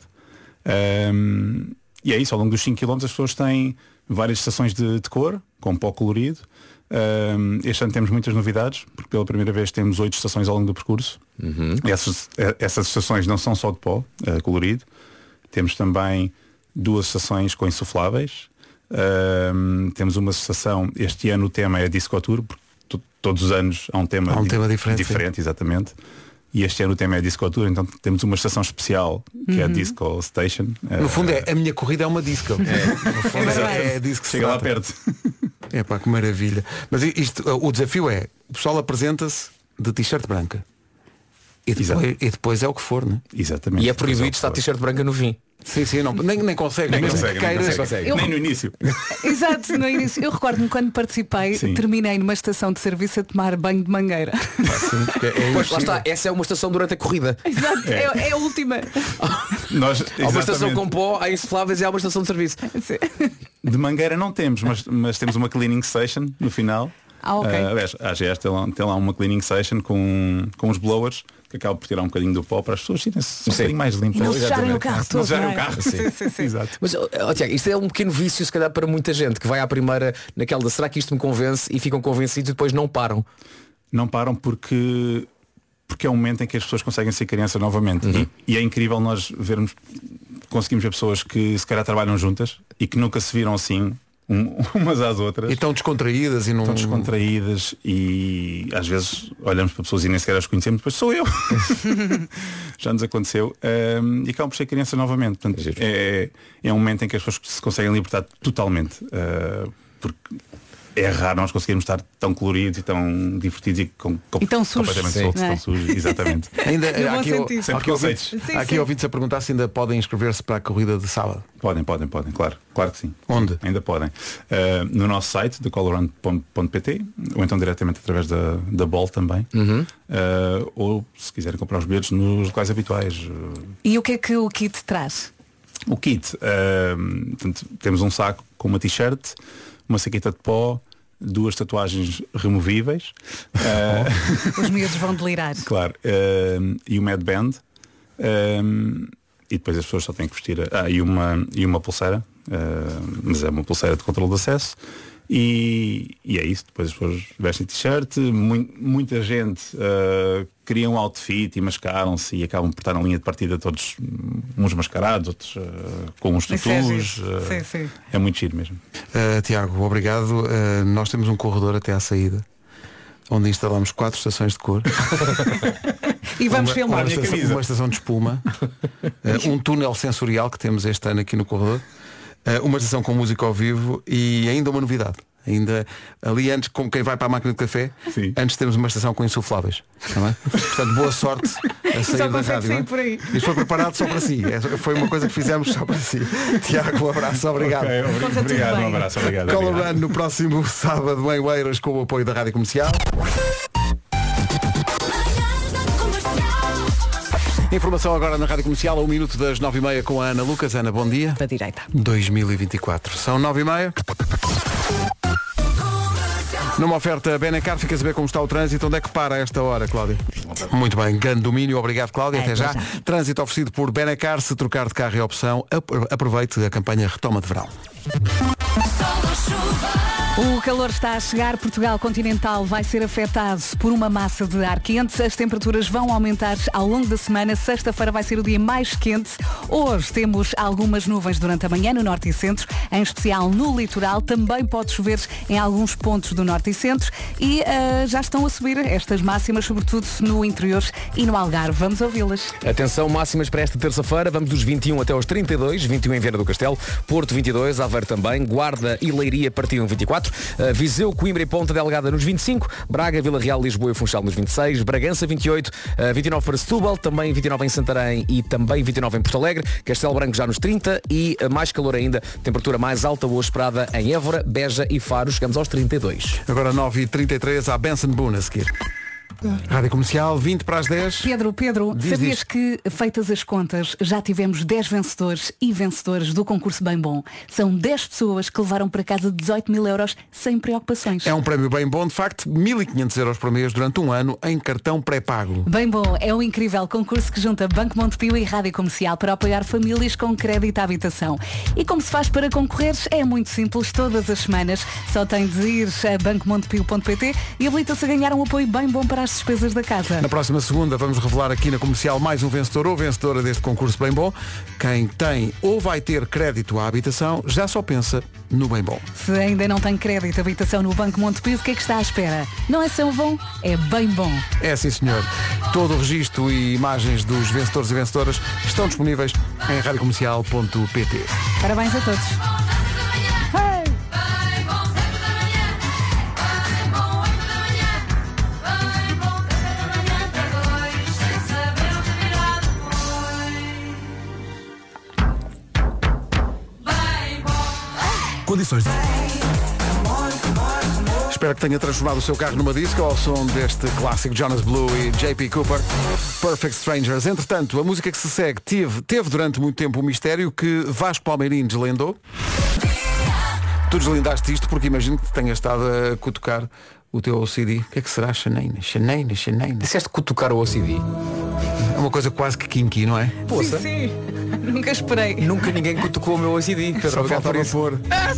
Um, e é isso, ao longo dos cinco quilómetros as pessoas têm várias estações de, de cor, com pó colorido. Um, este ano temos muitas novidades, porque pela primeira vez temos oito estações ao longo do percurso. Uhum. Essas, essas estações não são só de pó uh, colorido. Temos também duas estações com insufláveis. Um, temos uma estação, este ano o tema é Disco Tour, porque to, todos os anos há um tema, há um di- tema diferente, diferente exatamente. E este ano o tema é Disco Tour, então temos uma estação especial que é a Uhum. Disco Station. No fundo é a minha corrida é uma disco. É, no fundo é, é disco que se Chega lá trata. perto. É pá, que maravilha. Mas isto, o desafio é, o pessoal apresenta-se de t-shirt branca. E depois, e depois é o que for, né? Exatamente. E é proibido estar t-shirt branca no fim. Sim, sim, não, nem, nem consegue, Nem mesmo consegue, que nem queiras. consegue. Eu- Nem no início. Exato, no início. Eu recordo-me quando participei, Sim. terminei numa estação de serviço a tomar banho de mangueira. Pois lá está, essa é uma estação durante a corrida. Exato, é, é a última. Nós, Há uma estação exatamente. com pó, há insufláveis e há uma estação de serviço. De mangueira não temos, mas, mas temos uma cleaning station no final. Ah, ok. Uh, aliás, a A G S tem lá, tem lá uma cleaning station com, com os blowers que acabam por tirar um bocadinho do pó para as pessoas sintam-se um bocadinho mais limpas. E não sujarem o Exatamente. carro Não todo, sujarem não o é? carro. Sim, sim, sim. Exato. Mas, ó, ó, Tiago, isto é um pequeno vício, se calhar, para muita gente que vai à primeira naquela de será que isto me convence e ficam convencidos e depois não param. Não param porque porque é um momento em que as pessoas conseguem ser crianças novamente. E, e é incrível nós vermos, conseguimos ver pessoas que se calhar trabalham juntas e que nunca se viram assim um- umas às outras. E estão descontraídas e não. Estão descontraídas e às vezes olhamos para pessoas e nem sequer as conhecemos, depois sou eu. Já nos aconteceu. Um, e acabam por ser crianças novamente. Portanto, é, é um momento em que as pessoas se conseguem libertar totalmente. Uh, porque é raro nós conseguirmos estar tão coloridos e tão divertidos e, com, com, E tão sujos. completamente Sim. soltos, Não é? tão sujos. Exatamente. Ainda, No há bom aqui, sentido. há Sempre aqui ouvintes, conceitos. Sim, há aqui sim. ouvintes a perguntar se ainda podem inscrever-se para a corrida de sábado. Podem, podem, podem, claro, claro que sim. Onde? Ainda podem. Uh, no nosso site, de colorant ponto pt, ou então diretamente através da, da Ball também. Uh, ou se quiserem comprar os bilhetes nos locais habituais. Uh, E o que é que o kit traz? o kit, uh, portanto, temos um saco com uma t-shirt, uma saqueta de pó, duas tatuagens removíveis. Uh, Os miúdos vão delirar. Claro, um, e o Mad Band, um, e depois as pessoas só têm que vestir a- ah, e, uma, e uma pulseira, uh, mas é uma pulseira de controle de acesso, e, e é isso, depois as pessoas vestem t-shirt, mui- muita gente uh, cria um outfit e mascaram-se e acabam por estar na linha de partida todos hum, uns mascarados, outros uh, com uns Isso é tutus. giro. uh, Sim, sim. é muito giro mesmo. Uh, Tiago, obrigado. Uh, nós temos um corredor até à saída, onde instalamos quatro estações de cor. E vamos uma, filmar. uma, estação, uma estação de espuma, uh, um túnel sensorial que temos este ano aqui no corredor, uh, uma estação com música ao vivo e ainda uma novidade. Ainda ali antes, como quem vai para a máquina de café, Sim. antes temos uma estação com insufláveis. Não é? Portanto, boa sorte a sair Só da consegue rádio. sair não é? por aí. Isto foi preparado só para si. É- Foi uma coisa que fizemos só para si. Tiago, um abraço, obrigado. Ok, obri- tudo obrigado, bem. um abraço, obrigado. Color obrigado. Run no próximo sábado em Oeiras com o apoio da Rádio Comercial. Informação agora na Rádio Comercial, a um minuto das nove e meia com a Ana Lucas. Ana, bom dia. Para a direita. dois mil e vinte e quatro. São nove e meia. Numa oferta Benacar, fica a saber como está o trânsito. Onde é que para a esta hora, Cláudia? Muito bem, grande domínio. Obrigado, Cláudia. Até já. Trânsito oferecido por Benacar. Se trocar de carro é opção, ap- aproveite a campanha Retoma de Verão. O calor está a chegar. Portugal continental vai ser afetado por uma massa de ar quente. As temperaturas vão aumentar ao longo da semana. Sexta-feira vai ser o dia mais quente. Hoje temos algumas nuvens durante a manhã no norte e centro, em especial no litoral. Também pode chover em alguns pontos do norte e centro. E ah, já estão a subir estas máximas, sobretudo no interior e no Algarve. Vamos ouvi-las. Atenção, máximas para esta terça-feira. Vamos dos vinte e um até aos trinta e dois. vinte e um em Viana do Castelo, Porto vinte e dois, Aveiro também, Guarda e Leiria partiam vinte e quatro, uh, Viseu, Coimbra e Ponta Delgada nos vinte e cinco, Braga, Vila Real, Lisboa e Funchal nos vinte e seis, Bragança vinte e oito, uh, vinte e nove para Setúbal, também vinte e nove em Santarém e também vinte e nove em Porto Alegre, Castelo Branco já nos trinta e uh, mais calor ainda, temperatura mais alta hoje esperada em Évora, Beja e Faro, chegamos aos trinta e dois. Agora nove e trinta e três, há Benson Boone a seguir. Rádio Comercial, vinte para as dez. Pedro, Pedro, Diz, sabias diz. que, feitas as contas, já tivemos dez vencedores e vencedoras do concurso Bem Bom. São dez pessoas que levaram para casa dezoito mil euros sem preocupações. É um prémio bem bom, de facto, mil e quinhentos euros por mês durante um ano em cartão pré-pago. Bem Bom é um incrível concurso que junta Banco Montepio e Rádio Comercial para apoiar famílias com crédito à habitação. E como se faz para concorrer? É muito simples, todas as semanas. Só tem de ir a banco montepio ponto pt e habilita-se a ganhar um apoio bem bom para as despesas da casa. Na próxima segunda vamos revelar aqui na Comercial mais um vencedor ou vencedora deste concurso Bem Bom. Quem tem ou vai ter crédito à habitação já só pensa no Bem Bom. Se ainda não tem crédito à habitação no Banco Montepio, o que é que está à espera? Não é tão bom, é bem bom. É sim, senhor. Todo o registro e imagens dos vencedores e vencedoras estão disponíveis em rádio comercial ponto pt. Parabéns a todos. Condições de... Espero que tenha transformado o seu carro numa disco ao som deste clássico Jonas Blue e J P Cooper, Perfect Strangers. Entretanto, a música que se segue teve, teve durante muito tempo um mistério que Vasco Palmeirinho deslindou. Tu deslindaste isto porque imagino que tenhas estado a cutucar o teu C D. O que é que será? Xaneina, Xaneina, Xaneina. Disseste cutucar o O C D? É uma coisa quase que kinky, não é? Poça. Sim, sim. Nunca esperei. Nunca ninguém cutucou o meu O C D. Pedro, Só faltava pôr.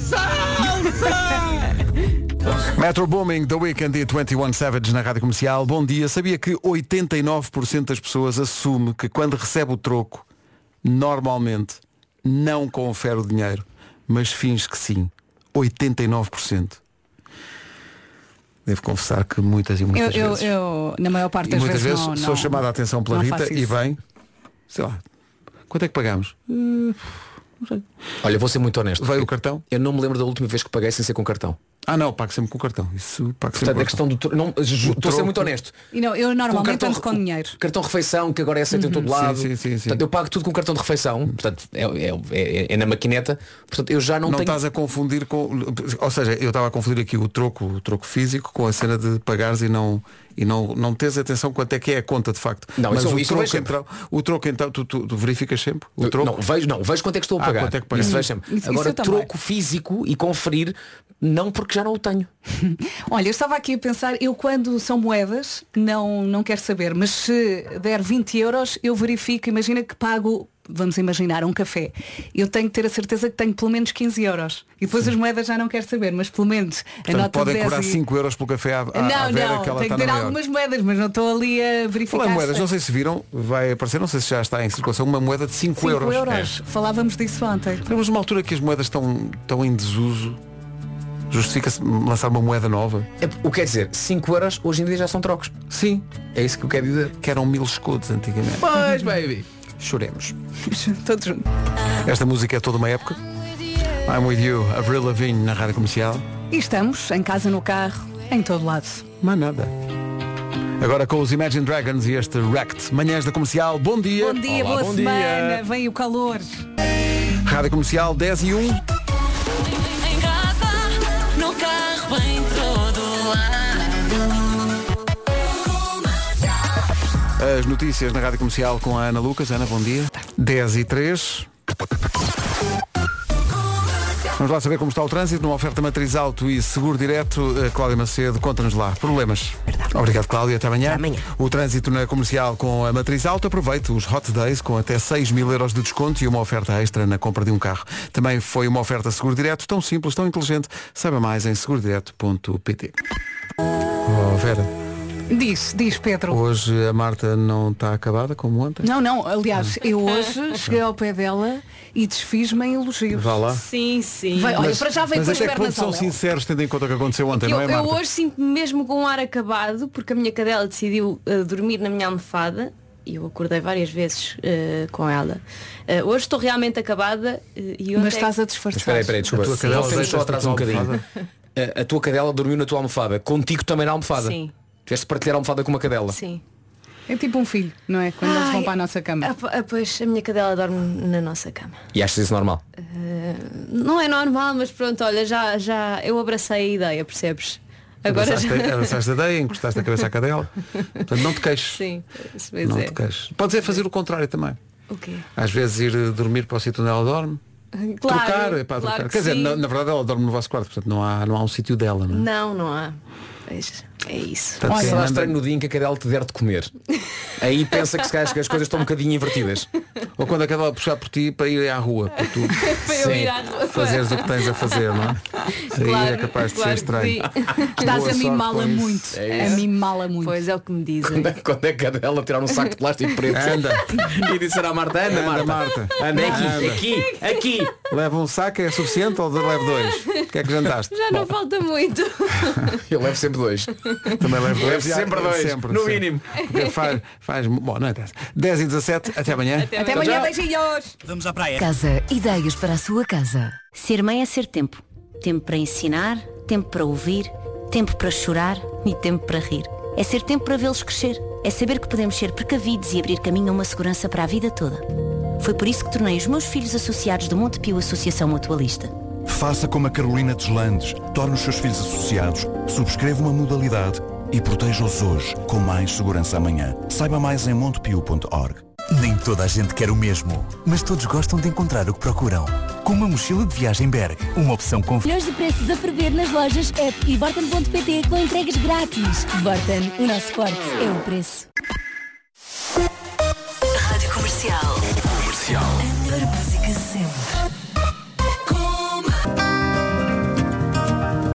Metro Booming, The Weeknd e vinte e um Savage na Rádio Comercial. Bom dia. Sabia que oitenta e nove por cento das pessoas assume que quando recebe o troco, normalmente não confere o dinheiro, mas finge que sim. oitenta e nove por cento. Devo confessar que muitas e muitas Eu, eu, vezes. eu, na maior parte E das muitas vezes, vezes não, sou não, chamada a atenção pela não Rita faço e isso. vem, sei lá, quanto é que pagamos? Uh, não sei. Olha, vou ser muito honesto. Veio o cartão? Eu não me lembro da última vez que paguei sem ser com cartão. Ah não, pago sempre com o cartão. Isso pago sempre Portanto, com a questão do tro- não, ju- Estou a ser muito honesto. E não, eu normalmente cartão- ando com dinheiro. Cartão refeição, que agora é aceito em todo lado. Sim, sim, sim, sim. Portanto, eu pago tudo com cartão de refeição. Portanto, é, é, é, é na maquineta. Portanto, eu já não, Não tenho. estás a confundir com. Ou seja, eu estava a confundir aqui o troco, o troco físico com a cena de pagares e não. E não, não tens atenção quanto é que é a conta de facto. Não, mas isso- o, isso eu troco vejo então, o troco então, tu, tu, tu verificas sempre? O troco? Não, vejo, não, vejo quanto é que estou a Ah, pagar. quanto é que pagaste? Isso vejo sempre. Isso- isso Agora, eu também. troco físico e conferir, não porque já não o tenho. Olha, eu estava aqui a pensar, eu quando são moedas, não, não quero saber, mas se der vinte euros, eu verifico, imagina que pago, vamos imaginar, um café. Eu tenho que ter a certeza que tenho pelo menos quinze euros. E depois as moedas já não quero saber, mas pelo menos a Portanto, nota podem de cobrar dez e... cinco euros pelo café à, à, Não, à Vera não, que ela tenho está que ter na maior. algumas moedas, mas não estou ali a verificar. Falar em moedas, se- não sei se viram, vai aparecer, não sei se já está em circulação, uma moeda de cinco cinco euros. euros. Falávamos disso ontem. Temos uma altura que as moedas estão, estão em desuso. Justifica-se lançar uma moeda nova? É, o que quer dizer, cinco euros hoje em dia já são trocos. Sim. É isso que eu quero dizer. Que eram mil escudos antigamente. Pois, baby. Choremos. Todos juntos. Esta música é toda uma época. I'm with you, Avril Lavigne na Rádio Comercial. E estamos, em casa, no carro, em todo lado. Mais nada. Agora com os Imagine Dragons e este Wrecked. Manhãs da Comercial, bom dia. Bom dia, Olá, boa bom semana, dia. vem o calor. Rádio Comercial dez e um. Em casa, no carro, em todo lado. As notícias na Rádio Comercial com a Ana Lucas. Ana, bom dia. dez e três. Vamos lá saber como está o trânsito numa oferta Matriz Auto e Seguro Direto. A Cláudia Macedo, conta-nos lá. Problemas. Obrigado, Cláudia. Até amanhã. Até amanhã. O trânsito na Comercial com a Matriz Auto. Aproveite os Hot Days com até seis mil euros de desconto e uma oferta extra na compra de um carro. Também foi uma oferta Seguro Direto, tão simples, tão inteligente. Saiba mais em seguro direto ponto pt. Oh, Vera, Diz, diz Pedro. hoje a Marta não está acabada como ontem? Não, não, aliás, eu hoje cheguei ao pé dela e desfiz-me em elogios. Vá lá. Sim, sim. Vai, olha, Mas- para já veio mas com as até que ponto pernas são ao léu. sinceros tendo em conta o que aconteceu ontem, Eu, não é, eu Marta? hoje sinto-me mesmo com um ar acabado porque a minha cadela decidiu uh, dormir na minha almofada e eu acordei várias vezes uh, com ela. Uh, hoje estou realmente acabada uh, e Mas ontem... estás a disfarçar. Espera aí, espera aí, desculpa. A tua cadela Voltemos só deita-se atrás na um tua bocadinho. A, a tua cadela dormiu na tua almofada. Contigo também na almofada. Sim, Tiveste de partilhar a almofada com uma cadela. sim. É tipo um filho, não é? Quando eles Ai, vão para a nossa cama. ah, p- ah, pois, a minha cadela dorme na nossa cama. E achas isso normal? Uh, não é normal, mas pronto, olha, já, já eu abracei a ideia, percebes? Agora abraçaste, já- abraçaste a Deia, encostaste a cabeça à cadela. Portanto, não te queixes. Sim, pois Não é. te queixes. Podes é fazer o contrário também. O quê? Às vezes ir eh, dormir para o sítio onde ela dorme. Claro, trocar, é para claro trocar. que Quer dizer, sim. na, na verdade ela dorme no vosso quarto, portanto não há, não há um sítio dela, não é? Não, não há. Pois, é isso. Portanto, quem Só dá anda- estranho no dia em que a cadela te der de comer. Aí pensa que se calhar as coisas estão um bocadinho invertidas. Ou quando a cadela puxar por ti para ir à rua, para tu Para eu ir à rua. fazeres o que tens a fazer, não é? Isso aí Claro, é capaz de claro ser estranho. que sim. Estás Boa a sorte mimá-la com isso. muito. É a isso. mimá-la muito. Pois é o que me dizem. Quando é, quando é que a cadela tirar um saco de plástico preto Anda. e disser à Marta, anda, Anda, Marta, Marta. anda aqui, Anda. aqui, aqui. Leva um saco, é suficiente ou leva dois? O que é que jantaste? Já não falta muito. Eu levo sempre dois. Também levo dois. Levo sempre dois, Sempre, no sempre. mínimo. Porque Faz, faz, bom, não interessa. dez e dezassete, até amanhã. Até amanhã, beijinhos. Vamos à praia. Casa, ideias para a sua casa. Ser mãe é ser tempo. Tempo para ensinar, tempo para ouvir, tempo para chorar e tempo para rir. É ser tempo para vê-los crescer. É saber que podemos ser precavidos e abrir caminho a uma segurança para a vida toda. Foi por isso que tornei os meus filhos associados do Monte Pio Associação Mutualista. Faça como a Carolina Deslandes. Torne os seus filhos associados, subscreva uma modalidade e proteja-os hoje com mais segurança amanhã. Saiba mais em montepio ponto org. Nem toda a gente quer o mesmo, mas todos gostam de encontrar o que procuram. Com uma mochila de viagem Berg, uma opção com... Milhões de preços a ferver nas lojas app e Vorten ponto pt com entregas grátis. Vorten, o nosso forte é o preço. Rádio Comercial. Comercial. A melhor música sempre.